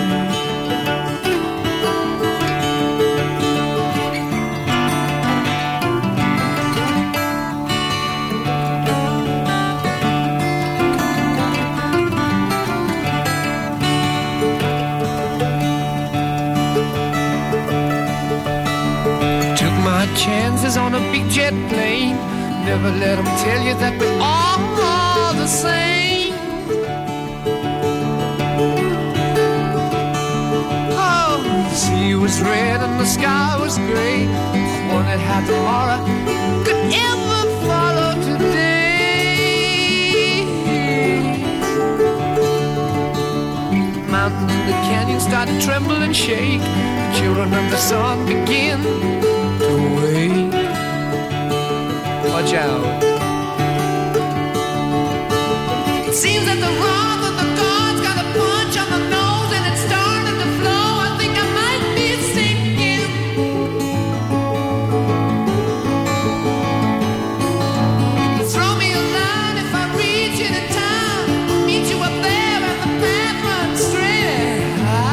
Took my chances on a big jet plane. Never let them tell you that we're all the same. Oh, the sea was red and the sky was gray. I wondered how tomorrow could ever follow today. Mountains in the canyon start to tremble and shake. The children of the sun begin to wake. Watch out. It seems that the wrath of the gods got a punch on the nose and it's starting to flow. I think I might be sinking. Throw me a line if I reach you in time. I'll meet you up there and the path runs straight.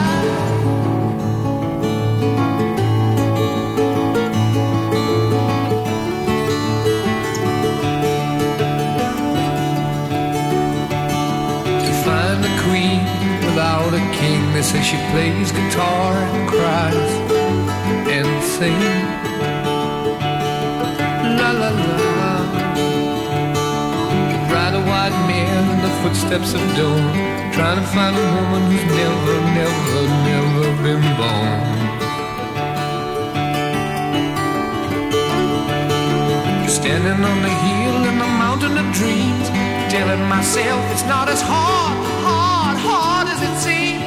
Without a king, they say she plays guitar and cries and sings. La la la. Ride a white mare in the footsteps of dawn, trying to find a woman who's never, never, never been born. Standing on the hill in the mountain of dreams, telling myself it's not as hard, hard, hard as it seems.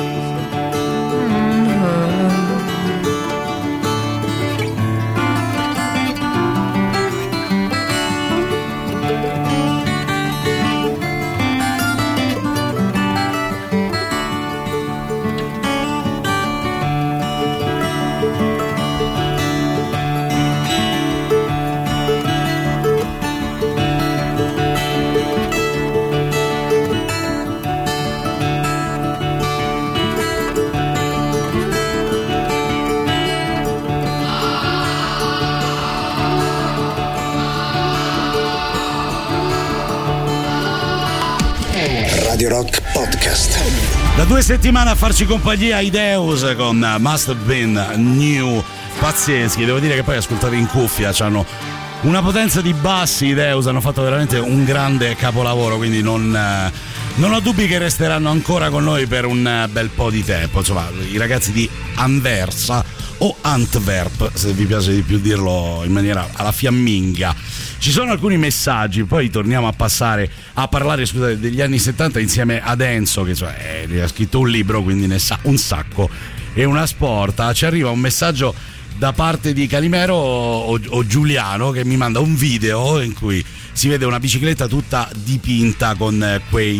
Mm-hmm. Radio Rock Podcast. Da due settimane a farci compagnia i Deus con Must Have Been New, pazzeschi. Devo dire che poi ascoltati in cuffia c'hanno una potenza di bassi. I Deus hanno fatto veramente un grande capolavoro, quindi non, non ho dubbi che resteranno ancora con noi per un bel po' di tempo. Insomma, i ragazzi di Anversa o Antwerp, se vi piace di più dirlo in maniera alla fiamminga. Ci sono alcuni messaggi, poi torniamo a passare a parlare, scusate, degli anni settanta insieme ad Enzo, che cioè, eh, ha scritto un libro, quindi ne sa un sacco e una sporta. Ci arriva un messaggio da parte di Calimero o, o Giuliano, che mi manda un video in cui si vede una bicicletta tutta dipinta con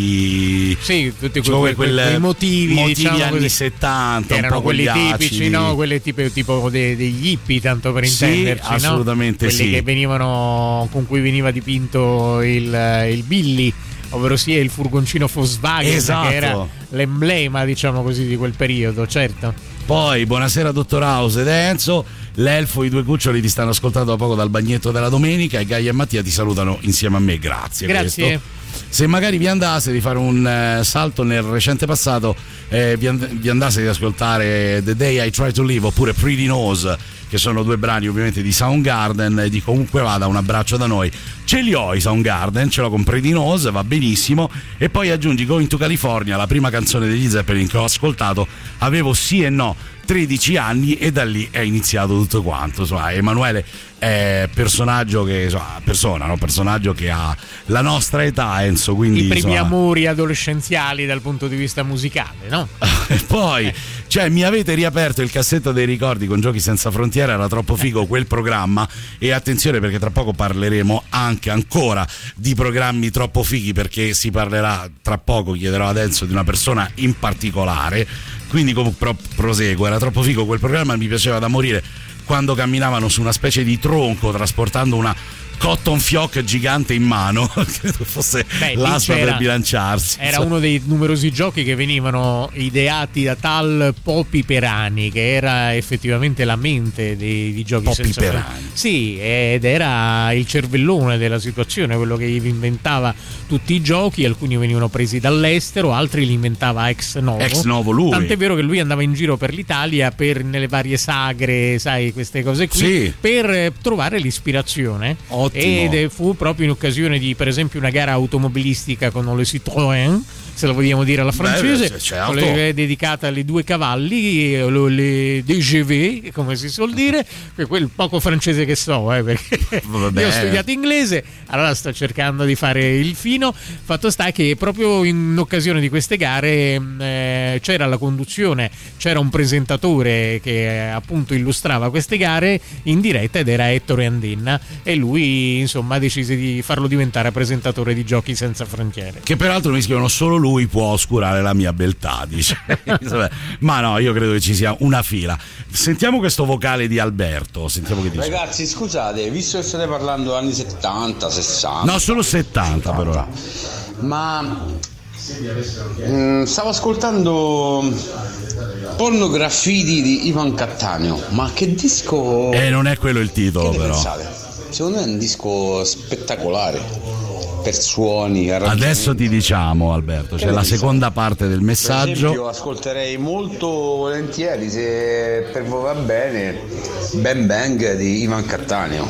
quei sì, tutti cioè, quei, quel, quei motivi, motivi diciamo anni così, settanta, che erano un po' quelli con gli tipici, acidi. no? Quelli tipo, tipo dei, degli hippie, tanto per Sì, intenderci, assolutamente no? Quelli sì. che venivano, con cui veniva dipinto il, il Billy, ovvero sia il furgoncino Volkswagen, Esatto. che era l'emblema, diciamo così, di quel periodo, certo. Poi buonasera dottor House ed Enzo, l'elfo, i due cuccioli ti stanno ascoltando da poco dal bagnetto della domenica e Gaia e Mattia ti salutano insieme a me, grazie. Grazie. Questo. Se magari vi andasse di fare un eh, salto nel recente passato, eh, vi, and- vi andasse di ascoltare The Day I Try to Live oppure Pretty Nose, che sono due brani ovviamente di Soundgarden, di comunque vada un abbraccio da noi. Ce li ho i Soundgarden, ce l'ho con Pretty Nose, va benissimo, e poi aggiungi Going to California, la prima canzone degli Zeppelin che ho ascoltato, avevo sì e no tredici anni e da lì è iniziato tutto quanto. Insomma, Emanuele è personaggio che insomma, persona, no? Personaggio che ha la nostra età, Enzo, quindi I primi insomma... amori adolescenziali dal punto di vista musicale, no? E poi, cioè, mi avete riaperto il cassetto dei ricordi con Giochi Senza Frontiere, era troppo figo quel programma, e attenzione perché tra poco parleremo anche ancora di programmi troppo fighi, perché si parlerà tra poco, chiederò ad Enzo, di una persona in particolare, quindi comunque pro- proseguo, era troppo figo quel programma, mi piaceva da morire quando camminavano su una specie di tronco trasportando una cotton fioc gigante in mano, credo fosse Beh, l'asta c'era- per bilanciarsi. Era uno dei numerosi giochi che venivano ideati da tal Popi Perani, che era effettivamente la mente dei, di Giochi Popi Senza Perani. Frontiere. Sì, ed era il cervellone della situazione, quello che inventava tutti i giochi. Alcuni venivano presi dall'estero, altri li inventava ex novo. Ex novo lui. Tant'è vero che lui andava in giro per l'Italia, per nelle varie sagre, sai, queste cose qui, Sì. per eh, trovare l'ispirazione. Ottimo. Ed eh, fu proprio in occasione di, per esempio, una gara automobilistica con le Citroën, se la vogliamo dire alla francese, Beh, certo. con le- dedicata alle due cavalli, eh, lo- le D G V, come si suol dire, que- quel poco francese che so, eh, perché Vabbè. io ho studiato inglese, allora sto cercando di fare il fino. Fatto sta che proprio in occasione di queste gare mh, eh, c'era la conduzione, c'era un presentatore che eh, appunto illustrava queste gare in diretta, ed era Ettore Andinna, e lui insomma decise di farlo diventare presentatore di Giochi Senza Frontiere. Che peraltro mi scrivono solo lui può oscurare la mia beltà, dice. Ma no, io credo che ci sia una fila. Sentiamo questo vocale di Alberto, sentiamo che dice. Ragazzi, scusate, visto che state parlando anni settanta, sessanta. No, solo settanta però. Ma mm, stavo ascoltando Porno Graffiti di Ivan Cattaneo. Ma che disco. E non è quello il titolo, Che ne però. pensate? Secondo me è un disco spettacolare per suoni, arrangiamenti. Adesso ti diciamo, Alberto, c'è ne la pensate? seconda parte del Per messaggio. esempio, ascolterei molto volentieri, se per voi va bene, Bang Bang di Ivan Cattaneo.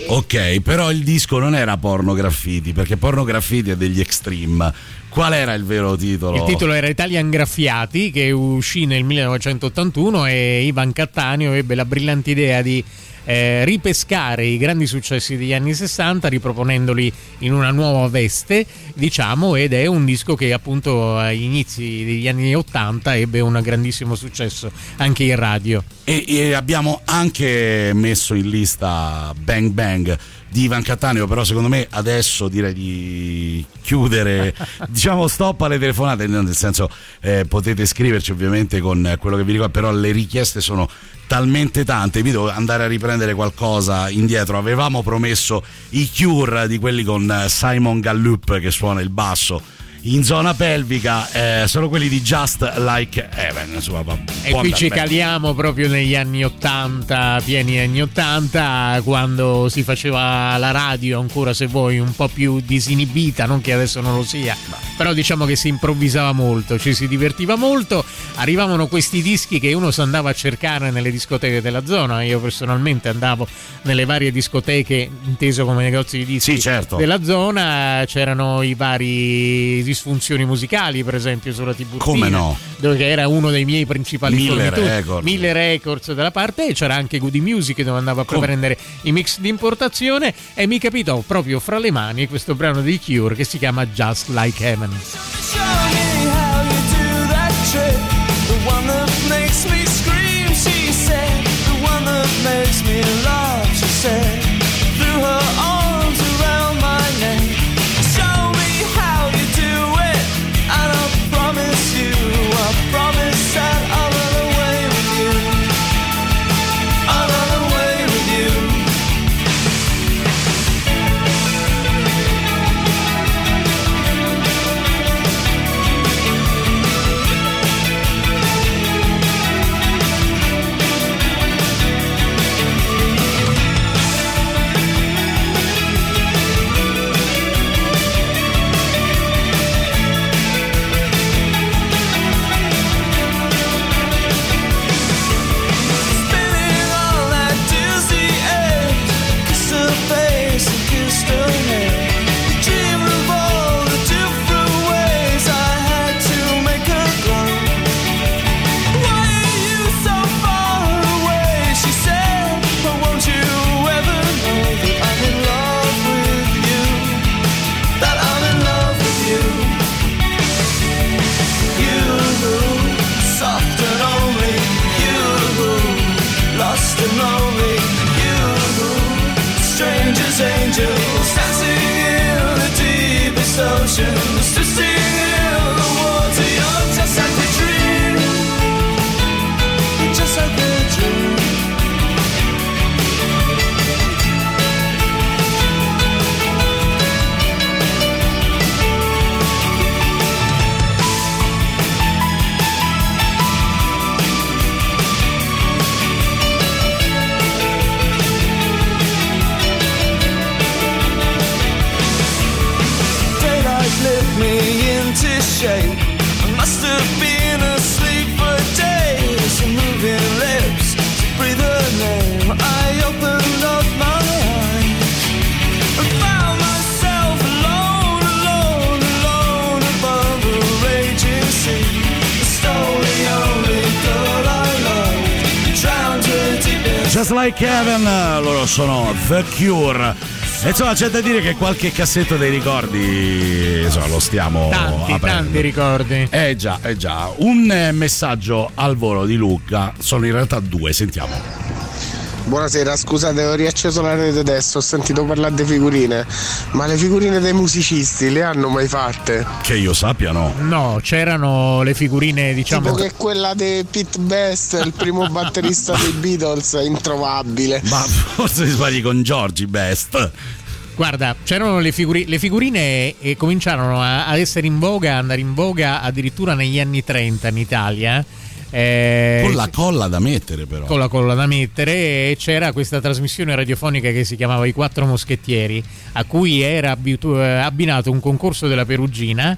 Ok, però il disco non era Porno Graffiti, perché Porno Graffiti è degli Extreme. Qual era il vero titolo? Il titolo era Italian Graffiati, che uscì nel millenovecentottantuno, e Ivan Cattaneo ebbe la brillante idea di eh, ripescare i grandi successi degli anni sessanta riproponendoli in una nuova veste, diciamo, ed è un disco che appunto agli inizi degli anni ottanta ebbe un grandissimo successo anche in radio. E, e abbiamo anche messo in lista Bang Bang di Ivan Cattaneo, però secondo me adesso direi di chiudere, diciamo stop alle telefonate, nel senso eh, potete scriverci ovviamente con quello che vi ricordo, però le richieste sono talmente tante, vi devo andare a riprendere qualcosa indietro. Avevamo promesso i Cure, di quelli con Simon Gallup che suona il basso in zona pelvica, eh, sono quelli di Just Like Heaven, insomma, e qui ci caliamo proprio negli anni ottanta, pieni anni ottanta, quando si faceva la radio ancora, se vuoi, un po' più disinibita, non che adesso non lo sia, però diciamo che si improvvisava molto, ci si divertiva molto. Arrivavano questi dischi che uno si andava a cercare nelle discoteche della zona. Io personalmente andavo nelle varie discoteche, inteso come negozi di dischi, sì, certo, della zona. C'erano i vari disfunzioni musicali, per esempio, sulla tivù, come no, dove era uno dei miei principali Mille fornitori, Records. Mille Records da una parte, e c'era anche Goody Music, dove andavo a come? prendere i mix di importazione, e mi capitò proprio fra le mani questo brano dei Cure che si chiama Just Like Heaven. Show me how you do that trick, the one that makes me scream, she said, the one that makes in love, she said, threw her arms around my neck. Show me how you do it, and I promise you, I promise that I'll run away with you. I'll run away with you. Angels dancing in the deepest oceans to sing in the water. You're just like a dream, just like a dream. Lift me into shape. I must have been asleep for days. Moving lips to breathe her name. I opened up my eyes and found myself alone, alone, alone above a raging sea. Stole the only girl I loved, drowned her deep in. Just Like Heaven, loro sono The Cure. E insomma c'è da dire che qualche cassetto dei ricordi insomma, lo stiamo tanti, aprendo. Tanti ricordi. Eh già, eh già. Un eh, messaggio al volo di Luca, sono in realtà due, sentiamo. Buonasera, scusate, ho riacceso la rete adesso, ho sentito parlare di figurine, ma le figurine dei musicisti le hanno mai fatte? Che io sappia no. No, c'erano le figurine, diciamo. Tipo che quella di Pete Best, il primo batterista dei Beatles, è introvabile. Ma forse si sbagli con Georgie Best. Guarda, c'erano le figurine, le figurine e cominciarono a, a essere in voga, a andare in voga addirittura negli anni trenta in Italia. Eh, con la colla da mettere però con la colla da mettere e c'era questa trasmissione radiofonica che si chiamava I Quattro Moschettieri, a cui era abitu- abbinato un concorso della Perugina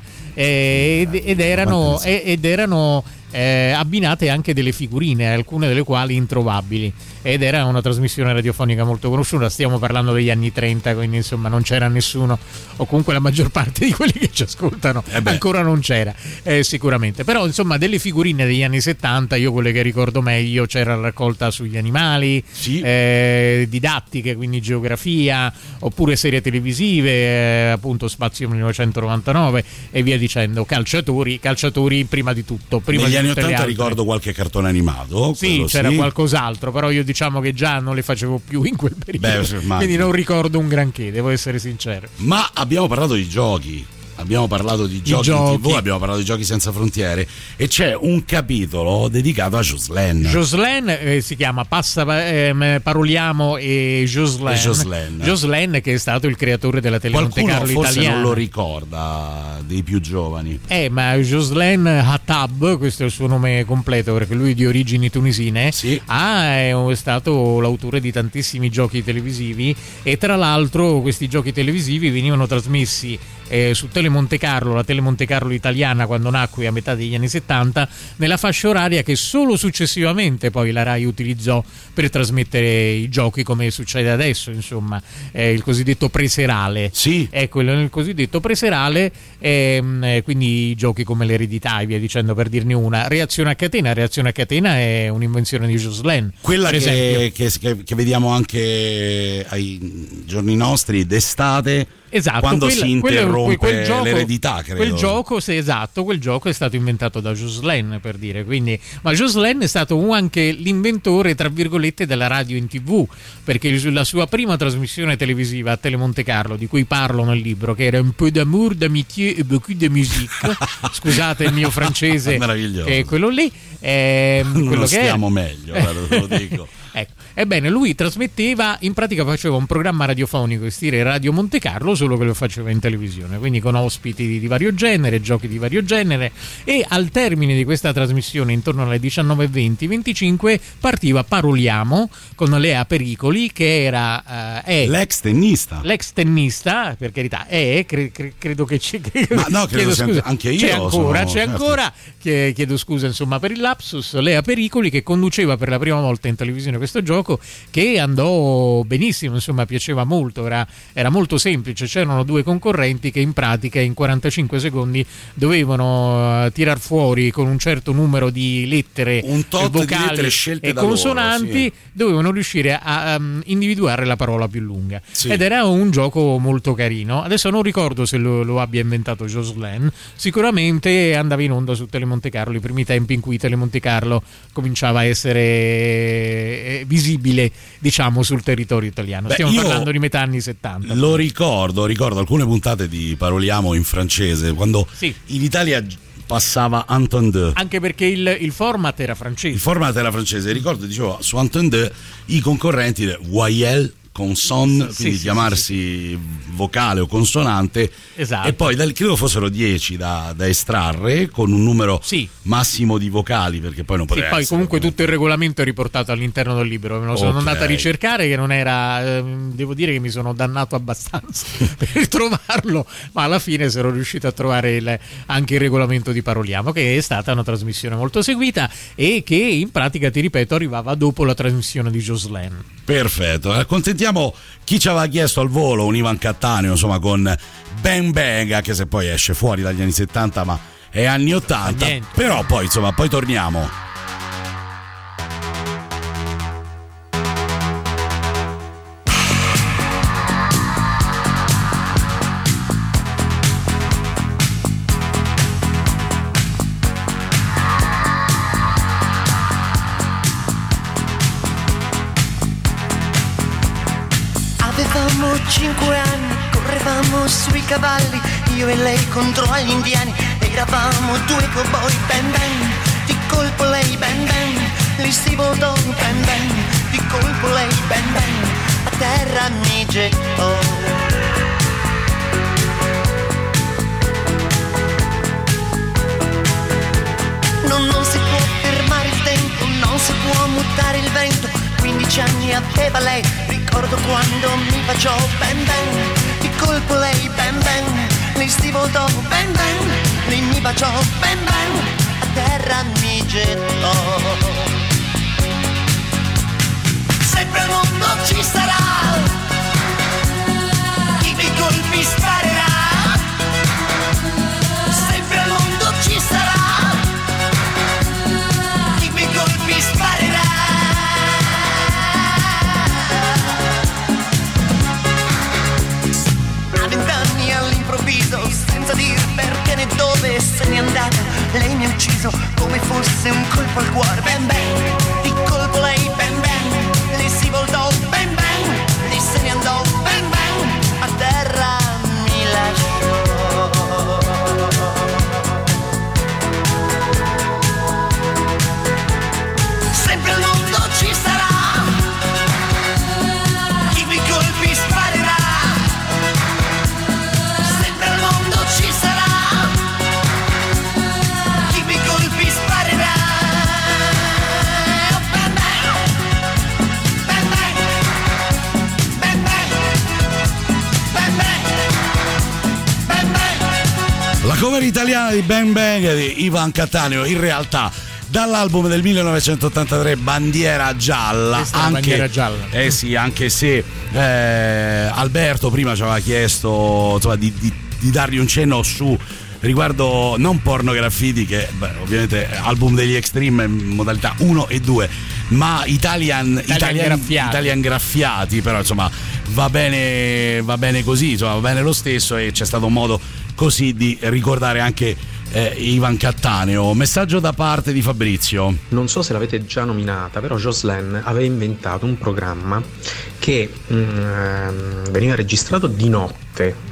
eh, ed, ed erano, ed erano eh, abbinate anche delle figurine, alcune delle quali introvabili, ed era una trasmissione radiofonica molto conosciuta. Stiamo parlando degli anni trenta, quindi insomma non c'era nessuno, o comunque la maggior parte di quelli che ci ascoltano eh ancora non c'era eh, sicuramente, però insomma delle figurine degli anni settanta io quelle che ricordo meglio, c'era la raccolta sugli animali, sì. eh, didattiche, quindi geografia, oppure serie televisive, eh, appunto Spazio millenovecentonovantanove e via dicendo, calciatori calciatori prima di tutto, prima negli di anni tutte le ottanta altre. ricordo qualche cartone animato, sì, c'era sì. qualcos'altro, però io diciamo che già non le facevo più in quel periodo. Beh, quindi non ricordo un granché, devo essere sincero. Ma abbiamo parlato di giochi, abbiamo parlato di giochi, giochi. in tivù, abbiamo parlato di Giochi Senza Frontiere e c'è un capitolo dedicato a Jocelyn. Jocelyn eh, si chiama Passa eh, Paroliamo e Jocelyn. E Jocelyn. Jocelyn che è stato il creatore della Tele Monte Qualcuno Carlo forse italiana. non lo ricorda dei più giovani. Eh, ma Jocelyn Hattab, questo è il suo nome completo perché lui è di origini tunisine, sì. ah, è stato l'autore di tantissimi giochi televisivi e tra l'altro questi giochi televisivi venivano trasmessi eh, su Tele Monte Carlo, la Tele Monte Carlo italiana, quando nacque a metà degli anni settanta, nella fascia oraria che solo successivamente poi la Rai utilizzò per trasmettere i giochi, come succede adesso, insomma, eh, il cosiddetto preserale. Sì. Ecco, nel cosiddetto preserale, ehm, quindi i giochi come l'eredità e via dicendo, per dirne una. Reazione a catena, reazione a catena è un'invenzione di Jocelyn. Quella per che, che, che, che vediamo anche ai giorni nostri d'estate, Esatto, quando quel, si interrompe quel, quel gioco, l'eredità, credo. Quel gioco, sì, esatto, quel gioco è stato inventato da Jocelyn, per dire, quindi, ma Jocelyn è stato anche l'inventore, tra virgolette, della radio in tv, perché la sua prima trasmissione televisiva a Telemonte Carlo, di cui parlo nel libro, che era Un peu d'amour, d'amitié et beaucoup de musique, scusate il mio francese, che è quello lì, è quello non che stiamo è. meglio, guarda, te lo dico. Ecco. Ebbene, lui trasmetteva, in pratica faceva un programma radiofonico in stile Radio Monte Carlo, solo che lo faceva in televisione, quindi con ospiti di, di vario genere, giochi di vario genere, e al termine di questa trasmissione, intorno alle diciannove e venti venticinque, partiva Paroliamo con Lea Pericoli, che era eh, è l'ex tennista. L'ex tennista, per carità, è, cre, cre, credo che c'è. Ma no, credo sia scusa, anche io. C'è ancora, sono, c'è certo. ancora, che, chiedo scusa insomma per il lapsus, Lea Pericoli, che conduceva per la prima volta in televisione questo gioco, che andò benissimo, insomma piaceva molto, era, era molto semplice, c'erano due concorrenti che in pratica in quarantacinque secondi dovevano uh, tirar fuori con un certo numero di lettere, un tot vocali di lettere scelte e da consonanti, loro, sì. Dovevano riuscire a um, individuare la parola più lunga, sì. Ed era un gioco molto carino. Adesso non ricordo se lo, lo abbia inventato Jocelyn, sicuramente andava in onda su Telemonte Carlo, i primi tempi in cui Telemonte Carlo cominciava a essere eh, visibile, diciamo, sul territorio italiano. Beh, stiamo io parlando di metà anni settanta. Lo ricordo, ricordo alcune puntate di Paroliamo in francese, quando sì. in Italia passava Entendu. Anche perché il, il format era francese. Il format era francese, ricordo, dicevo, su Entendu i concorrenti voyelle, conson, Sì, quindi sì, chiamarsi sì, sì. vocale o consonante, esatto. E poi dal, credo fossero dieci da, da estrarre con un numero sì. massimo di vocali, perché poi non poteva sì, poi essere, comunque ovviamente. tutto il regolamento è riportato all'interno del libro, me lo sono Okay. andato a ricercare, che non era, eh, devo dire che mi sono dannato abbastanza per trovarlo, ma alla fine sono riuscito a trovare il, anche il regolamento di Paroliamo, che è stata una trasmissione molto seguita e che in pratica, ti ripeto, arrivava dopo la trasmissione di Jocelyn. Perfetto, accontentiamo chi ci aveva chiesto al volo un Ivan Cattaneo, insomma, con Bang Bang, anche se poi esce fuori dagli anni settanta ma è anni ottanta, però poi insomma poi torniamo. Avevamo cinque anni, correvamo sui cavalli, io e lei contro gli indiani, eravamo due cowboy, bang bang, di colpo lei bang bang, lì si voltò bang bang, di colpo lei bang bang, a terra mi gettò. Non, non si può fermare il tempo, non si può mutare il vento, quindici anni aveva lei, ricordo quando mi baciò bang bang, di colpo lei bang bang, lei si voltò bang bang, lei mi baciò bang bang, a terra mi gettò. Sempre al mondo ci sarà chi mi colpi sparerà, sempre al mondo ci sarà chi mi colpi sparerà. A vent'anni all'improvviso, senza dir perché né dove se n'è andata, lei mi ha ucciso come fosse un colpo al cuore. Bang bang, di colpo lei bang bang, lei si voltò bang bang, lei se ne andò bang bang, a terra mi lasciò. Sempre al mondo ci sarà chi mi colpi sparerà, sempre al mondo ci sarà chi mi colpi sparerà. Bang bang, bang bang, bang bang, bang bang, bang bang. La cover italiana di Bang Bang di Ivan Cattaneo, in realtà dall'album del millenovecentottantatré Bandiera Gialla, Questa è la anche, bandiera gialla. Eh sì, anche se eh, Alberto prima ci aveva chiesto, insomma, di, di, di dargli un cenno su riguardo non Porno Graffiti, che beh, ovviamente album degli Extreme in modalità uno e due, ma Italian, Italian Italian, Graffiati. Italian Graffiati, però insomma va bene, va bene così, insomma, va bene lo stesso, e c'è stato un modo così di ricordare anche eh, Ivan Cattaneo. Messaggio da parte di Fabrizio. Non so se l'avete già nominata, però Jocelyn aveva inventato un programma che mm, veniva registrato di notte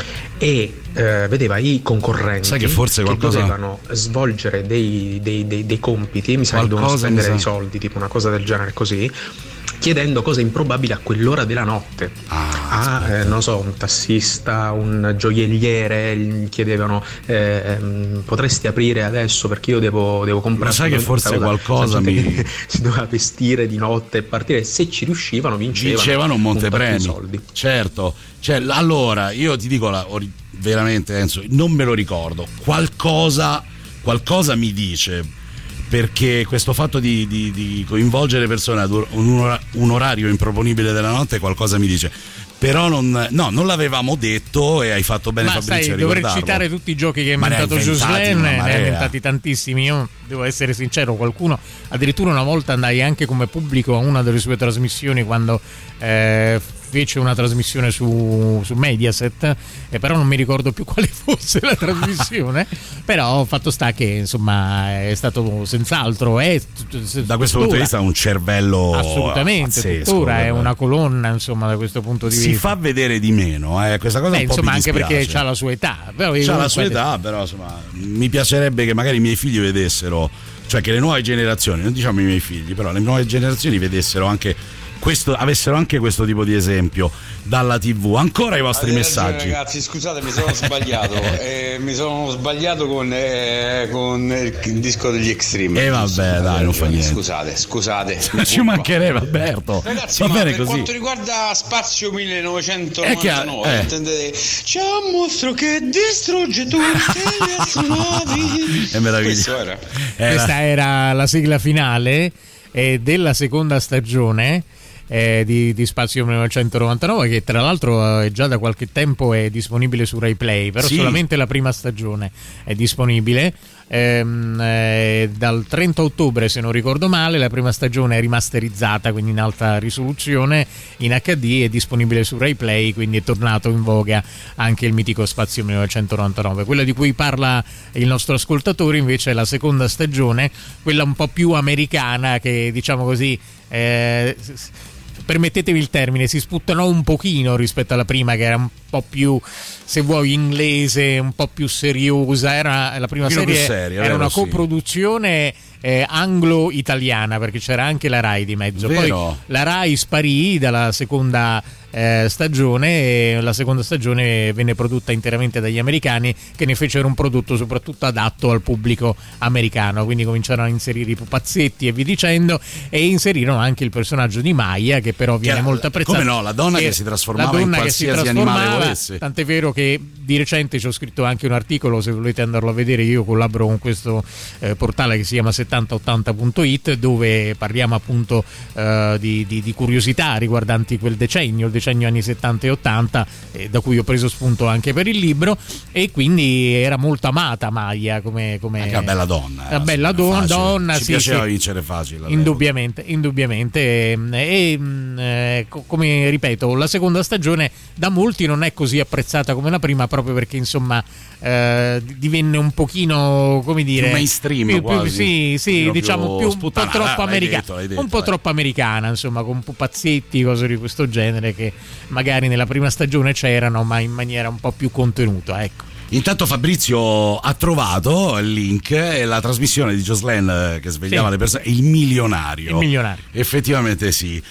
e eh, vedeva i concorrenti. Sai che forse qualcosa... che dovevano svolgere dei, dei, dei, dei compiti, mi sa che dovevano spendere dei soldi, tipo una cosa del genere così, chiedendo cose improbabili a quell'ora della notte. Ah, ah eh, non so, un tassista, un gioielliere, gli chiedevano eh, potresti aprire adesso perché io devo, devo comprare. Ma sai che forse qualcosa mi... si doveva vestire di notte e partire, se ci riuscivano vincevano, vincevano un montepremi, un soldi. Certo, cioè, allora io ti dico la, veramente Enzo, non me lo ricordo, qualcosa qualcosa mi dice, perché questo fatto di, di, di coinvolgere persone ad un, or- un orario improponibile della notte qualcosa mi dice, però non, no, non l'avevamo detto, e hai fatto bene, ma Fabrizio, sai, a dovrei ricordarlo. citare tutti i giochi che ha Ma ne ha inventato inventati Jocelyn, una ne ha marea. inventati tantissimi. Io devo essere sincero, qualcuno, addirittura una volta andai anche come pubblico a una delle sue trasmissioni quando eh, fece una trasmissione su, su Mediaset, e però non mi ricordo più quale fosse la trasmissione. Però fatto sta che insomma è stato senz'altro è, da questo punto di vista un cervello assolutamente pazzesco, tuttora è davvero. una colonna, insomma, da questo punto di si vista fa vedere di meno, eh. Questa cosa Beh, un po' insomma, mi anche dispiace. perché c'ha la sua età, però c'ha comunque... la sua età, però insomma mi piacerebbe che magari i miei figli vedessero, cioè che le nuove generazioni, non diciamo i miei figli, però le nuove generazioni vedessero anche questo, avessero anche questo tipo di esempio dalla tivù. Ancora i vostri Avete messaggi, ragione, ragazzi, scusate, mi sono sbagliato eh, mi sono sbagliato con, eh, con il disco degli Extreme. E eh, vabbè, dai, non fa niente. Scusate, scusate. Ci mancherebbe, Alberto. Ragazzi, va ma bene per così. quanto riguarda Spazio millenovecentonovantanove, È che- eh. intendete? C'è un mostro che distrugge tutte le astronavi. È meraviglioso. Questo era. Era- Questa era la sigla finale eh, della seconda stagione eh, di, di Spazio millenovecentonovantanove, che tra l'altro eh, già da qualche tempo è disponibile su Rai Play, però Sì. solamente la prima stagione è disponibile. Ehm, eh, dal trenta ottobre, se non ricordo male, la prima stagione è rimasterizzata, quindi in alta risoluzione in acca di, è disponibile su Rai Play, quindi è tornato in voga anche il mitico Spazio millenovecentonovantanove. Quella di cui parla il nostro ascoltatore invece è la seconda stagione, quella un po' più americana, che diciamo così eh, permettetevi il termine, si sputtanò un pochino rispetto alla prima, che era un po' più, se vuoi, inglese, un po' più seriosa. Era la prima Un pochino serie, più seria, era vero, una sì. coproduzione eh, anglo-italiana, perché c'era anche la Rai di mezzo. Vero. Poi la Rai sparì dalla seconda eh, stagione, e la seconda stagione venne prodotta interamente dagli americani, che ne fecero un prodotto soprattutto adatto al pubblico americano, quindi cominciarono a inserire i pupazzetti e via dicendo, e inserirono anche il personaggio di Maya, che però viene Che- molto apprezzato. come no, la donna che si trasformava la donna in che si qualsiasi animale trasformava, volesse. tant'è vero che di recente ci ho scritto anche un articolo, se volete andarlo a vedere. Io collaboro con questo eh, portale che si chiama settanta ottanta punto it, dove parliamo appunto eh, di, di, di curiosità riguardanti quel decennio, il decennio anni settanta e ottanta, eh, da cui ho preso spunto anche per il libro, e quindi era molto amata Maya come, come Anche una bella donna, una eh, bella do- facile. donna, ci sì, piaceva sì. vincere facile. Indubbiamente, indubbiamente. E, e, mh, eh, co- come ripeto, la seconda stagione da molti non è così apprezzata come la prima, proprio perché insomma eh, divenne un pochino, come dire, Più mainstream, più, più, quasi. sì, sì, Un po' diciamo più più, un po' sputtanata. troppo Ah, l'hai americana, detto, l'hai detto, un po' eh. troppo americana, insomma, con pupazzetti, cose di questo genere che magari nella prima stagione c'erano, ma in maniera un po' più contenuta, ecco. Intanto Fabrizio ha trovato il link e la trasmissione di Jocelyn eh, che svegliava Sì. le persone, il milionario. Il milionario. Effettivamente sì.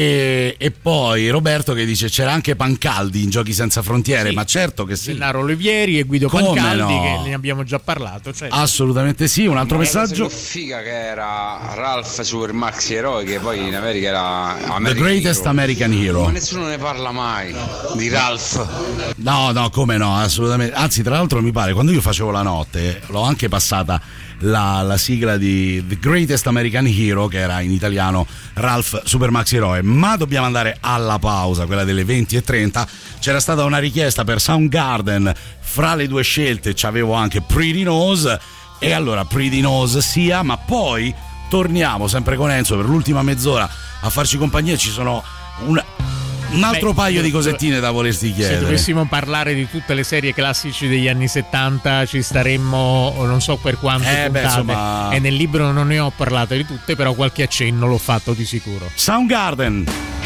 E, e poi Roberto che dice c'era anche Pancaldi in Giochi Senza Frontiere, Sì. ma certo che sì. Gennaro Olivieri e Guido Come Pancaldi, no? che ne abbiamo già parlato, cioè. Assolutamente sì. Un altro Ma messaggio. La cosa più figa che era Ralph Super Maxi Eroe, che poi in America era American The Greatest Hero. American Hero. Ma nessuno ne parla mai di Ralph. No, no, come no, assolutamente. Anzi, tra l'altro mi pare, quando io facevo la notte, l'ho anche passata la, la sigla di The Greatest American Hero, che era in italiano Ralph Super Maxi Eroe. Ma dobbiamo andare alla pausa, quella delle venti e trenta. C'era stata una richiesta per Soundgarden, fra le due scelte c'avevo anche Pretty Nose, e allora Pretty Nose sia, ma poi torniamo sempre con Enzo per l'ultima mezz'ora a farci compagnia. Ci sono una un altro Beh, paio do- di cosettine da volersi chiedere. Se dovessimo parlare di tutte le serie classici degli anni settanta ci staremmo non so per quante Eh, beh, puntate, insomma... e nel libro non ne ho parlato di tutte, però qualche accenno l'ho fatto di sicuro. Soundgarden.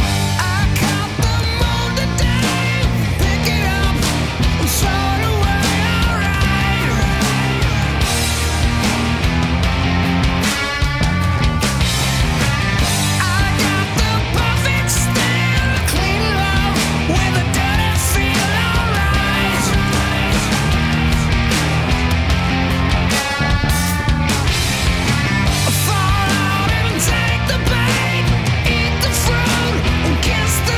Take the bait, eat the fruit, kiss the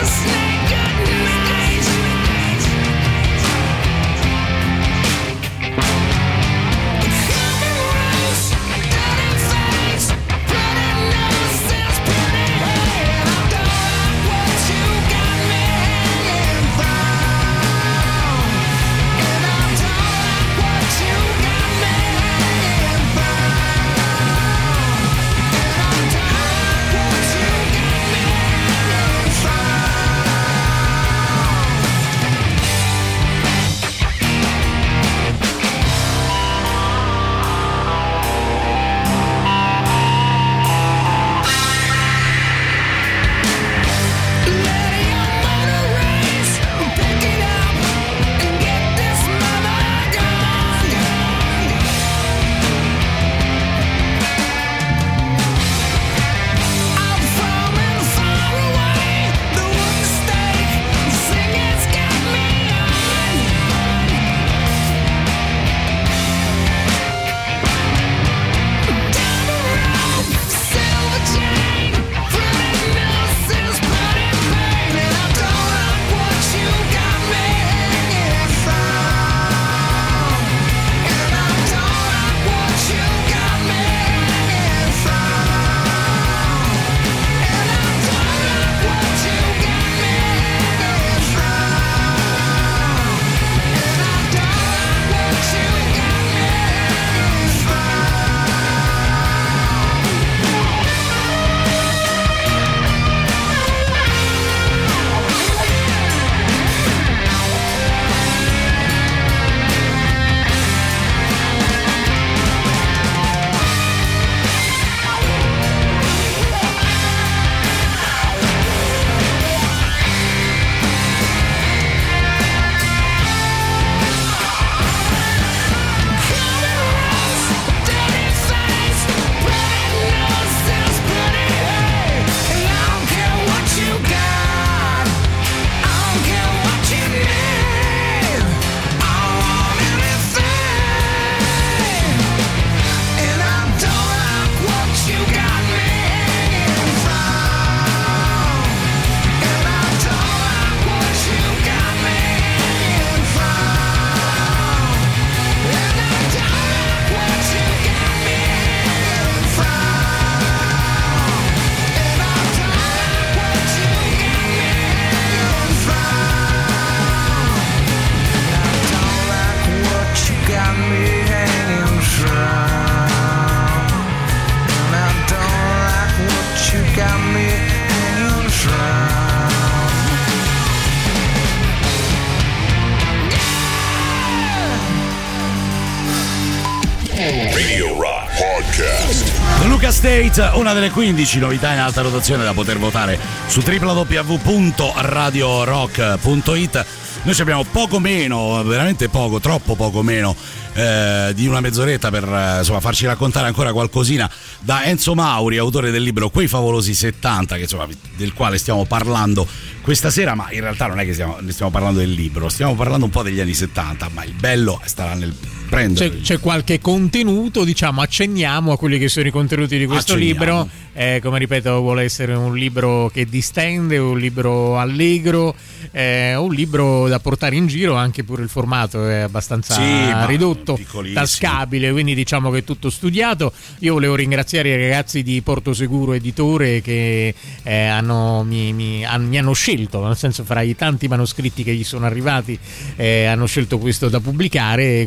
Radio Rock Podcast. The Luca State, una delle quindici novità in alta rotazione da poter votare su w w w punto radio rock punto it. Noi ci abbiamo poco meno, veramente poco, troppo poco meno eh, di una mezz'oretta per eh, insomma, farci raccontare ancora qualcosina da Enzo Mauri, autore del libro Quei favolosi settanta, che, insomma, del quale stiamo parlando questa sera, ma in realtà non è che stiamo, ne stiamo parlando del libro, stiamo parlando un po' degli anni settanta, ma il bello starà nel prendere. C'è, c'è qualche contenuto, diciamo, accenniamo a quelli che sono i contenuti di questo Accenniamo. libro. Eh, come ripeto, vuole essere un libro che distende, un libro allegro, eh, un libro da portare in giro, anche pure il formato è abbastanza Sì, ridotto, tascabile, quindi diciamo che è tutto studiato. Io volevo ringraziare i ragazzi di Porto Seguro Editore che eh, hanno, mi, mi, han, mi hanno scelto, nel senso, fra i tanti manoscritti che gli sono arrivati, eh, hanno scelto questo da pubblicare, quindi sono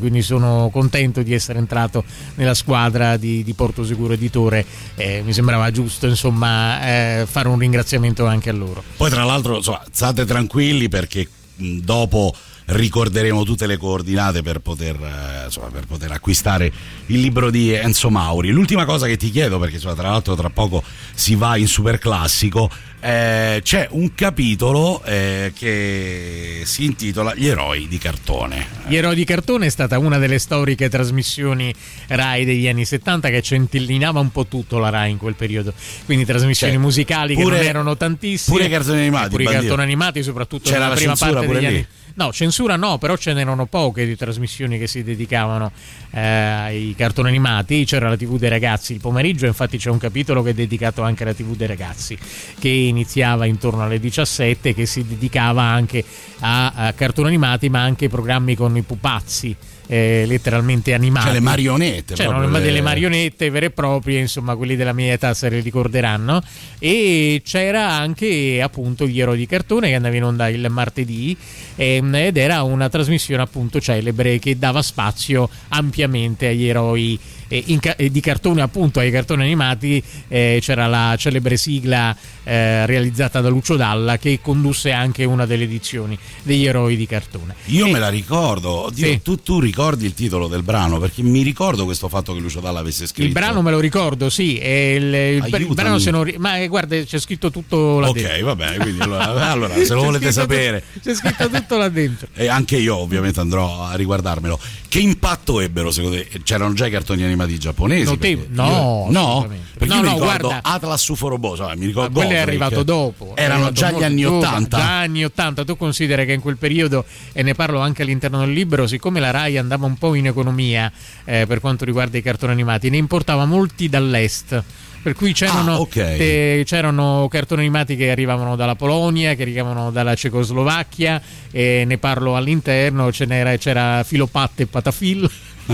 sono contento di essere entrato nella squadra di, di Porto Seguro Editore, eh, mi sembrava giusto insomma eh, fare un ringraziamento anche a loro. Poi tra l'altro insomma, state tranquilli perché mh, dopo ricorderemo tutte le coordinate per poter, eh, insomma, per poter acquistare il libro di Enzo Mauri. L'ultima cosa che ti chiedo, perché insomma, tra l'altro tra poco si va in Superclassico, eh, c'è un capitolo eh, che si intitola Gli eroi di cartone. Gli eroi di cartone è stata una delle storiche trasmissioni Rai degli anni settanta che centellinava un po' tutto la Rai in quel periodo, quindi trasmissioni cioè, musicali pure, che non erano tantissime, pure cartoni animati, pure i cartoni animati soprattutto c'era nella la prima parte degli lì. anni. No, censura no, però ce n'erano poche di trasmissioni che si dedicavano eh, ai cartoni animati. C'era la tivù dei ragazzi il pomeriggio, infatti c'è un capitolo che è dedicato anche alla tivù dei ragazzi, che iniziava intorno alle diciassette, che si dedicava anche a, a cartoni animati, ma anche ai programmi con i pupazzi. Eh, letteralmente animati, cioè le marionette, c'erano le... delle marionette vere e proprie, insomma quelli della mia età se le ricorderanno, e c'era anche appunto Gli eroi di cartone che andava in onda il martedì ehm, ed era una trasmissione appunto celebre che dava spazio ampiamente agli eroi eh, in ca- di cartone, appunto ai cartoni animati. Eh, c'era la celebre sigla eh, realizzata da Lucio Dalla che condusse anche una delle edizioni degli eroi di cartone. Io e... me la ricordo. Oddio, sì. tu, tu ricordi il titolo del brano? Perché mi ricordo questo fatto che Lucio Dalla avesse scritto. Il brano me lo ricordo, sì. E il, il, il brano se non, ma guarda, c'è scritto tutto là ok, dentro. Ok, va bene. Quindi allora, allora se lo volete sapere, c'è scritto tutto là dentro. E anche io ovviamente andrò a riguardarmelo. Che impatto ebbero secondo te? C'erano già i cartoni animati giapponesi? Notevo, no, io, no, perché no, io no, mi ricordo guarda, Atlas Uforobo, cioè, mi ricordo quello è arrivato dopo. Erano è già gli anni dopo, ottanta. Già anni ottanta. Tu considera che in quel periodo, e ne parlo anche all'interno del libro, siccome la Rai andava un po' in economia eh, per quanto riguarda i cartoni animati, ne importava molti dall'est. Per cui c'erano, ah, okay. eh, c'erano cartoni animati che arrivavano dalla Polonia, che arrivavano dalla Cecoslovacchia, e ne parlo all'interno, ce n'era, c'era Filopatte e Patafil.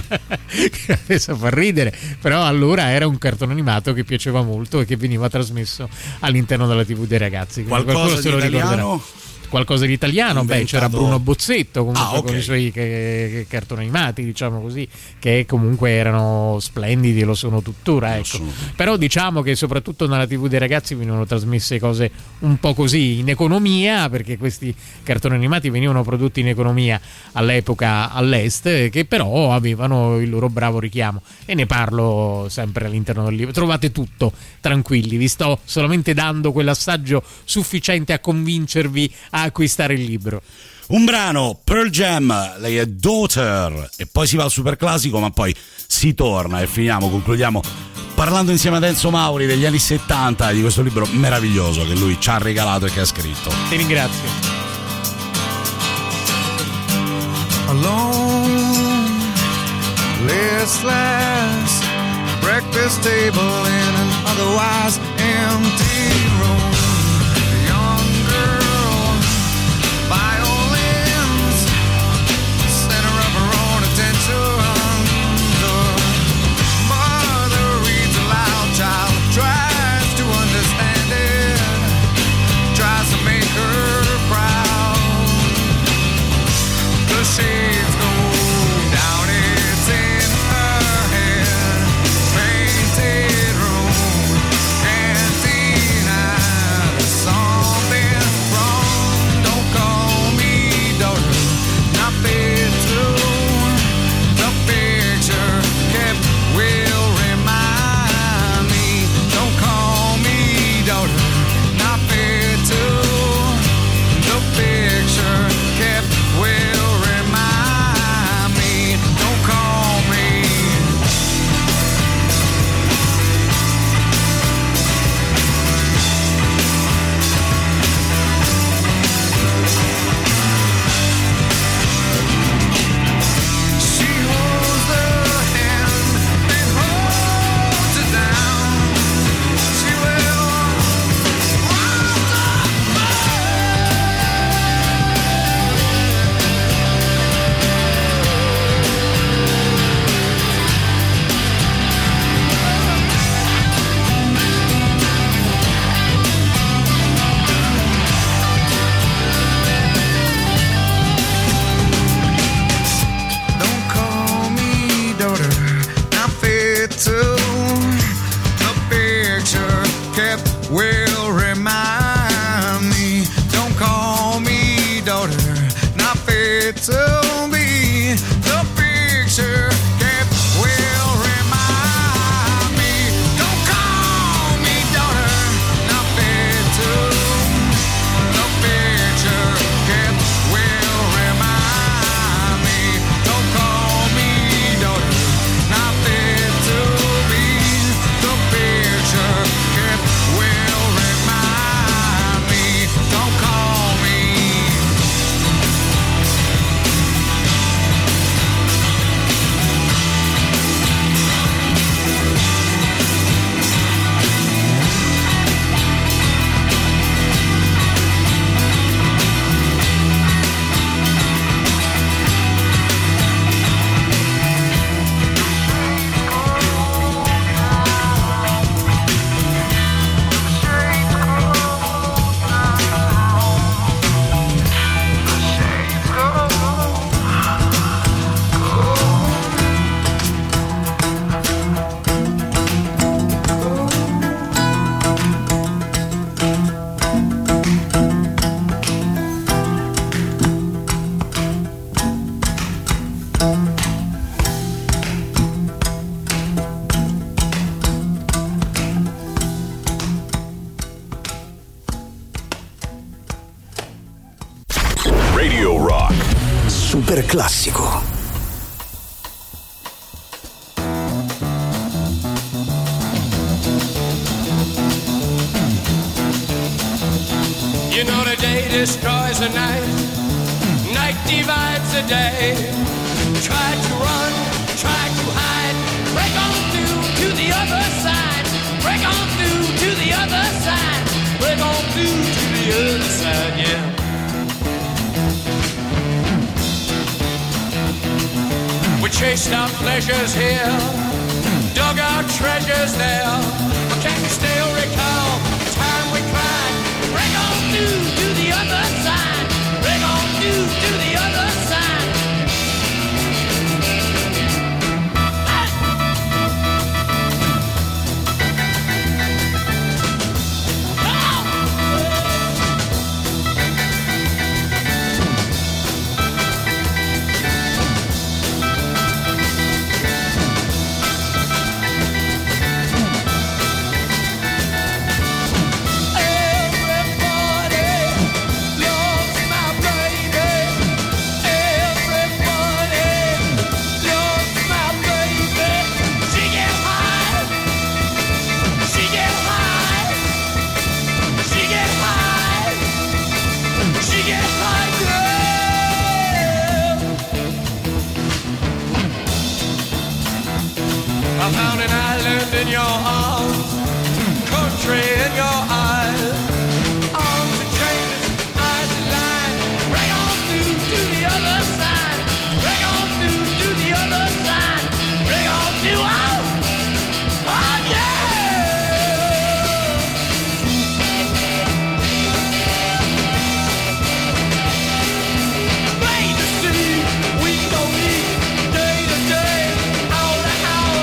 Che adesso fa ridere, però allora era un cartone animato che piaceva molto e che veniva trasmesso all'interno della tivù dei ragazzi. Qualcosa di italiano? Qualcosa di italiano, inventato... beh, c'era Bruno Bozzetto comunque, ah, okay. con i suoi che, che cartoni animati, diciamo così, che comunque erano splendidi, lo sono tuttora, ecco. Sono. Però diciamo che soprattutto nella tivù dei ragazzi venivano trasmesse cose un po' così in economia, perché questi cartoni animati venivano prodotti in economia all'epoca all'est, che però avevano il loro bravo richiamo, e ne parlo sempre all'interno del libro. Trovate tutto, tranquilli, vi sto solamente dando quell'assaggio sufficiente a convincervi a acquistare il libro. Un brano, Pearl Jam, lei è Daughter, e poi si va al Superclassico, ma poi si torna e finiamo, concludiamo parlando insieme ad Enzo Mauri degli anni settanta, di questo libro meraviglioso che lui ci ha regalato e che ha scritto. Ti ringrazio. Alone, listless, breakfast table in an otherwise empty room. Violins, center of her own attention. The mother reads aloud, child tries to understand it, tries to make her proud. The shades go down, it's in her head, painted room, cantina. Super classico. You know the day destroys the night, night divides the day. Try to run, try to hide, break on through to the other side, break on through to the other side, break on through to the other side, yeah. We chased our pleasures here, dug our treasures there, but can you still recall the time we cried? Break on through to the other side, break on through to the other side. I found an island in your arms, country in your eyes, arms and chains, eyes and lines. Break on through to the other side, break on through to the other side, break on through, oh, oh yeah! Bay to sea, we go eat, day to day, hour to hour.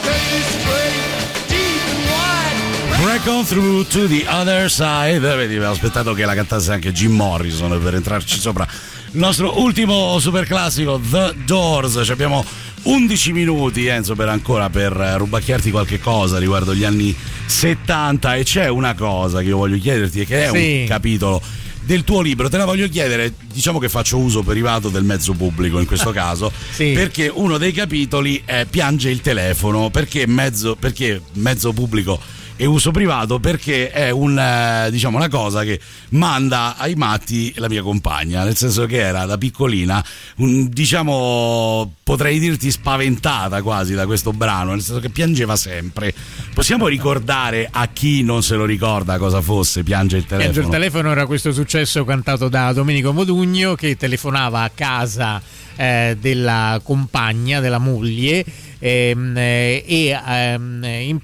Break on through to the other side. Vedi, avevo aspettato che la cantasse anche Jim Morrison per entrarci sopra il nostro ultimo super classico, The Doors. Ci abbiamo undici minuti, Enzo, per ancora per rubacchiarti qualche cosa riguardo gli anni settanta, e c'è una cosa che io voglio chiederti e che è sì. un capitolo del tuo libro. Te la voglio chiedere, diciamo che faccio uso privato del mezzo pubblico in questo caso, sì. perché uno dei capitoli è Piange il telefono, perché mezzo, perché mezzo pubblico e uso privato, perché è un, diciamo, una cosa che manda ai matti la mia compagna, nel senso che era da piccolina un, diciamo, potrei dirti spaventata quasi da questo brano, nel senso che piangeva sempre. Possiamo ricordare a chi non se lo ricorda cosa fosse Piange il telefono? Piange il telefono era questo successo cantato da Domenico Modugno, che telefonava a casa eh, della compagna, della moglie, ehm, eh, e ehm, in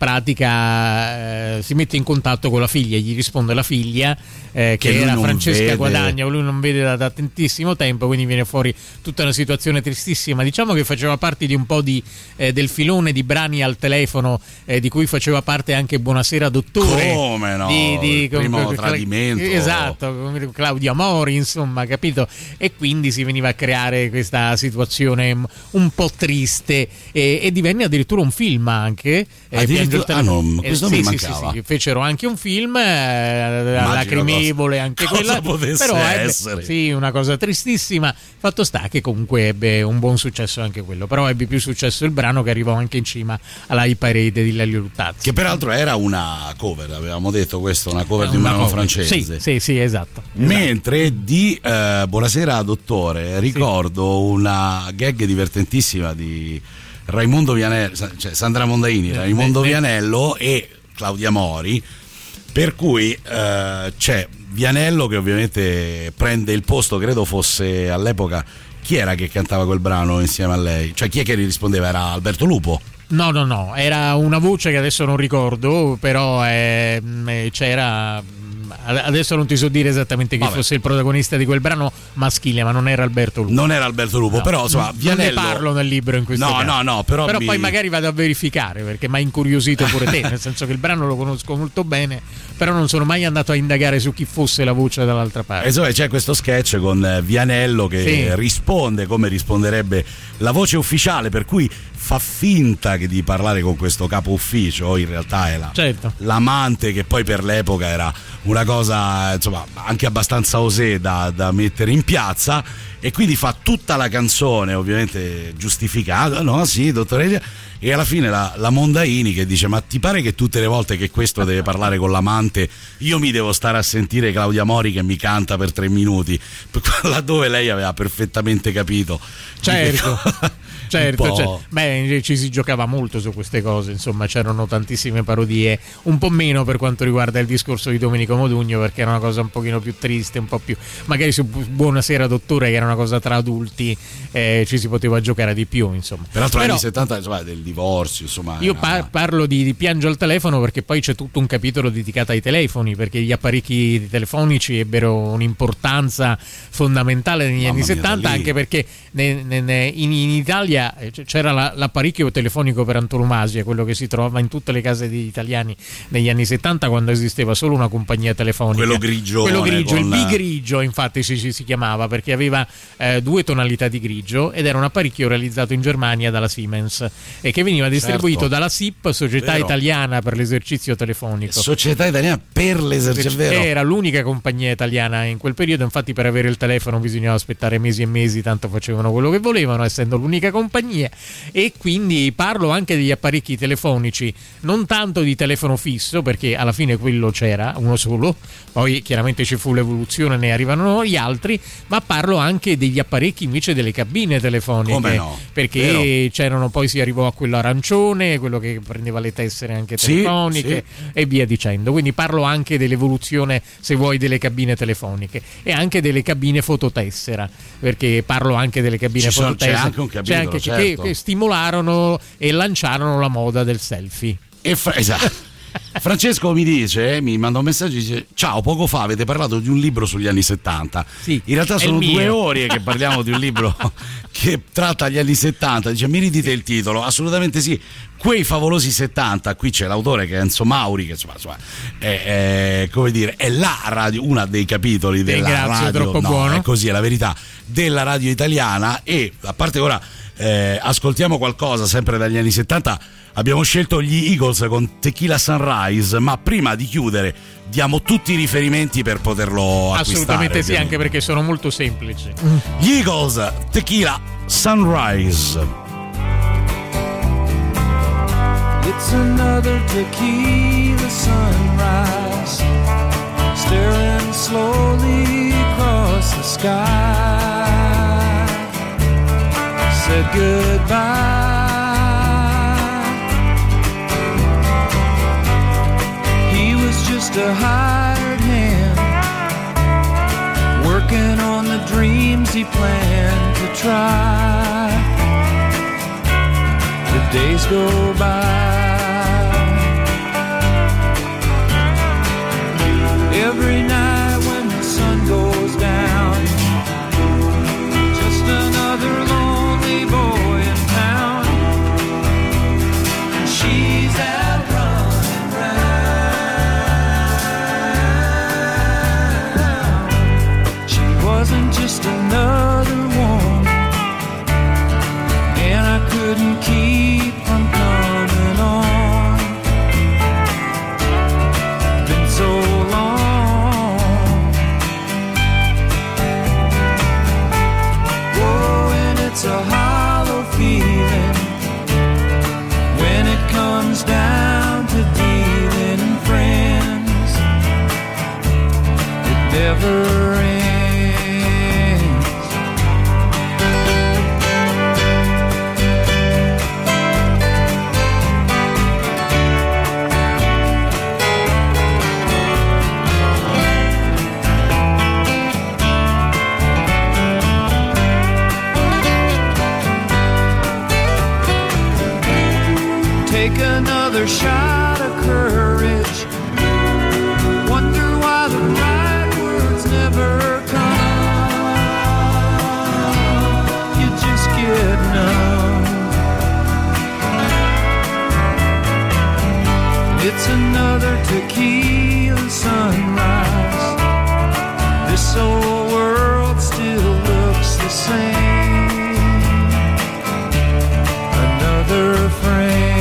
pratica eh, si mette in contatto con la figlia, gli risponde la figlia eh, che, che era Francesca vede. Guadagna, lui non vede da, da tantissimo tempo, quindi viene fuori tutta una situazione tristissima. Diciamo che faceva parte di un po' di eh, del filone di brani al telefono eh, di cui faceva parte anche Buonasera Dottore, come no, di, di, il primo con, tradimento, esatto, con Claudio Amori, insomma, capito? E quindi si veniva a creare questa situazione un po' triste e, e divenne addirittura un film anche eh, addirittura, ah no, questo eh, mi sì, mancava. Sì, sì, fecero anche un film eh, lacrimevole cosa, anche cosa quella, però essere. Ebbe, sì, una cosa tristissima. Fatto sta che comunque ebbe un buon successo anche quello, però ebbe più successo il brano, che arrivò anche in cima alla hit parade di Lelio Luttazzi, che peraltro era una cover, avevamo detto questo, una cover di un brano francese. Sì, sì, sì, esatto. Mentre esatto. di eh, Buonasera Dottore ricordo sì. una gag divertentissima di Raimondo Vianello, cioè Sandra Mondaini, Raimondo Vianello e Claudia Mori, per cui eh, c'è Vianello che ovviamente prende il posto, credo fosse all'epoca, chi era che cantava quel brano insieme a lei? Cioè chi è che gli rispondeva? Era Alberto Lupo? No, no, no, era una voce che adesso non ricordo, però eh, c'era... Adesso non ti so dire esattamente chi Vabbè. fosse il protagonista di quel brano maschile, ma non era Alberto Lupo. Non era Alberto Lupo, no. Però insomma, Vianello... Non ne parlo nel libro in questo no, caso. No, no, però... Però mi... poi magari vado a verificare, perché mi ha incuriosito pure te, nel senso che il brano lo conosco molto bene, però non sono mai andato a indagare su chi fosse la voce dall'altra parte. E insomma c'è questo sketch con Vianello che sì. risponde come risponderebbe la voce ufficiale, per cui fa finta che di parlare con questo capo ufficio, in realtà è la, certo. l'amante, che poi per l'epoca era una cosa insomma anche abbastanza osé da, da mettere in piazza, e quindi fa tutta la canzone, ovviamente giustificata, no sì dottore, e alla fine la, la Mondaini che dice: ma ti pare che tutte le volte che questo deve parlare con l'amante io mi devo stare a sentire Claudia Mori che mi canta per tre minuti, laddove lei aveva perfettamente capito. Certo. Certo, cioè, beh, ci si giocava molto su queste cose, insomma, c'erano tantissime parodie, un po' meno per quanto riguarda il discorso di Domenico Modugno, perché era una cosa un pochino più triste, un po' più, magari su Buonasera Dottore, che era una cosa tra adulti, eh, ci si poteva giocare di più, insomma. Peraltro Però, negli anni settanta, insomma, del divorzio, insomma. io era... par- parlo di, di Piango al telefono perché poi c'è tutto un capitolo dedicato ai telefoni, perché gli apparecchi telefonici ebbero un'importanza fondamentale negli Mamma anni mia, settanta, da lì. anche perché ne, ne, ne, in, in Italia c'era la, l'apparecchio telefonico per antonomasia, quello che si trovava in tutte le case degli italiani negli anni settanta, quando esisteva solo una compagnia telefonica, quello grigio, quello grigio con... il bigrigio infatti si, si, si chiamava, perché aveva eh, due tonalità di grigio ed era un apparecchio realizzato in Germania dalla Siemens e che veniva distribuito certo. dalla S I P, Società Vero. Italiana per l'esercizio telefonico. Società Italiana per l'esercizio, vero? Era l'unica compagnia italiana in quel periodo, infatti per avere il telefono bisognava aspettare mesi e mesi, tanto facevano quello che volevano, essendo l'unica compagnia. E quindi parlo anche degli apparecchi telefonici, non tanto di telefono fisso, perché alla fine quello c'era, uno solo, poi chiaramente ci fu l'evoluzione, ne arrivano gli altri, ma parlo anche degli apparecchi invece delle cabine telefoniche. Come no? Perché Vero. c'erano, poi si arrivò a quello arancione, quello che prendeva le tessere anche Sì, telefoniche sì. e via dicendo. Quindi parlo anche dell'evoluzione, se vuoi, delle cabine telefoniche e anche delle cabine fototessera, perché parlo anche delle cabine Ci sono- fototessera. c'è anche un capitolo, C'è anche- certo. che, che stimolarono e lanciarorono la moda del selfie. E fra- esatto. Francesco mi dice, eh, mi manda un messaggio e dice: ciao, poco fa avete parlato di un libro sugli anni settanta. Sì, in realtà è sono il mio. due ore che parliamo di un libro che tratta gli anni settanta. Dice: mi ridite il titolo? Assolutamente sì, Quei favolosi settanta. Qui c'è l'autore che è Enzo Mauri, che insomma, insomma è, è, come dire, è la radio, una dei capitoli della Ringrazio, radio, troppo no, buono. è così, è la verità, della radio italiana. E a parte ora eh, ascoltiamo qualcosa sempre dagli anni settanta. Abbiamo scelto gli Eagles con Tequila Sunrise, ma prima di chiudere diamo tutti i riferimenti per poterlo acquistare. Assolutamente sì, ovviamente. anche perché sono molto semplici. Gli Eagles, Tequila Sunrise. It's another tequila sunrise, staring slowly across the sky. Said goodbye. He was just a hired hand, working on the dreams he planned to try. The days go by. Every night when the sun goes down, just another lonely boy in town. She's out running round. She wasn't just another one, and I couldn't keep from coming on. Been so long. It's a hollow feeling when it comes down to dealing friends. It never ends. Take another shot of courage. Wonder why the right words never come. You just get numb. It's another tequila sunrise. This old world still looks the same. Another frame.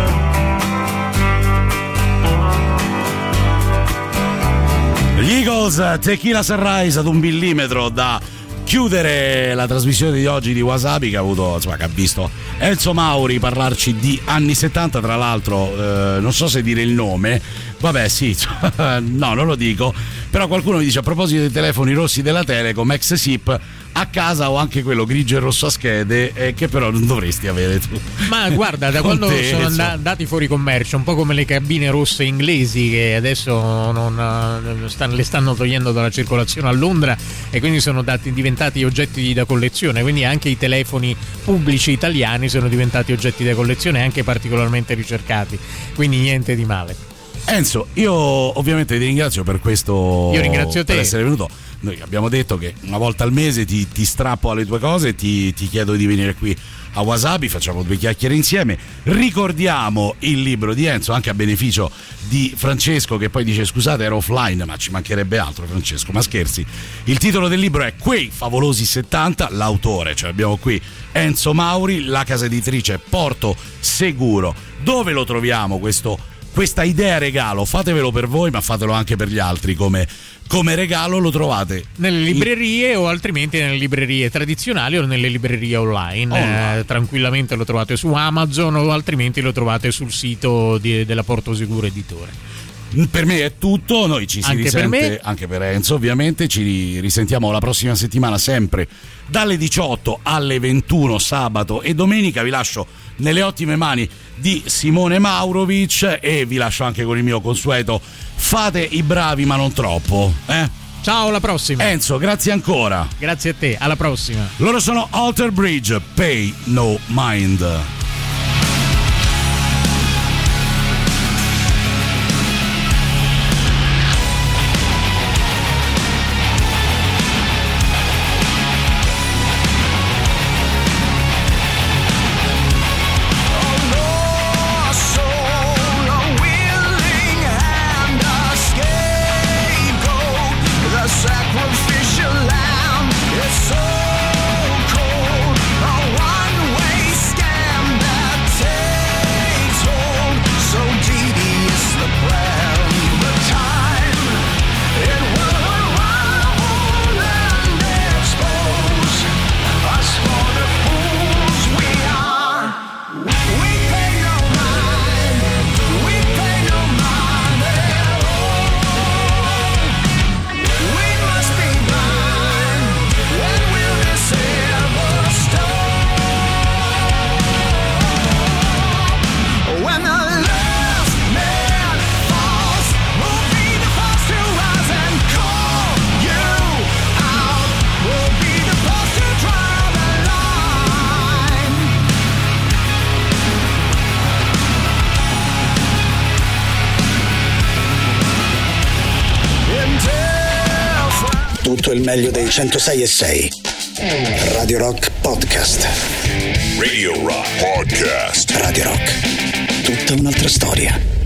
Gli Eagles, Sunrise, Tequila Sunrise ad un millimetro da chiudere la trasmissione di oggi di Wasabi, che ha avuto, insomma, che ha visto Enzo Mauri parlarci di anni settanta. Tra l'altro eh, non so se dire il nome, vabbè sì, no, non lo dico, però qualcuno mi dice a proposito dei telefoni rossi della Telecom ex SIP, a casa ho anche quello grigio e rosso a schede, eh, che però non dovresti avere tu. Ma guarda, da quando te, sono so. andati fuori commercio, un po' come le cabine rosse inglesi che adesso non, stanno, le stanno togliendo dalla circolazione a Londra, e quindi sono dati, diventati oggetti da collezione, quindi anche i telefoni pubblici italiani sono diventati oggetti da collezione, anche particolarmente ricercati, quindi niente di male. Enzo, io ovviamente ti ringrazio per questo, io ringrazio te per essere venuto. Noi abbiamo detto che una volta al mese ti, ti strappo alle tue cose, ti, ti chiedo di venire qui a Wasabi, facciamo due chiacchiere insieme, ricordiamo il libro di Enzo anche a beneficio di Francesco, che poi dice scusate ero offline, ma ci mancherebbe altro Francesco, ma scherzi. Il titolo del libro è Quei favolosi settanta, l'autore, cioè abbiamo qui Enzo Mauri, la casa editrice è Porto Seguro. Dove lo troviamo questo, questa idea regalo? Fatevelo per voi, ma fatelo anche per gli altri come come regalo. Lo trovate nelle librerie o altrimenti nelle librerie tradizionali o nelle librerie online, online. Eh, tranquillamente lo trovate su Amazon o altrimenti lo trovate sul sito di, della Porto Seguro Editore. Per me è tutto, noi ci si anche risente per me. Anche per Enzo ovviamente, ci risentiamo la prossima settimana sempre dalle diciotto alle ventuno sabato e domenica. Vi lascio nelle ottime mani di Simone Maurovic e vi lascio anche con il mio consueto fate i bravi ma non troppo, eh? Ciao, alla prossima Enzo, grazie ancora. Grazie a te, alla prossima. Loro sono Alter Bridge, Pay No Mind. Sacrificial lamb, it's so cold. A one-way scam that takes hold. So devious the plan, the time it will unravel and expose us for the fools we are. We pay no mind, we pay no mind at all. We must be blind. When will this ever stop? When the last man falls, we'll be the first to rise and call you out. We'll be the first to draw the line. Until Tutto il meglio dei centosei e sei. Radio Rock Podcast. Radio Rock Podcast. Radio Rock. Tutta un'altra storia.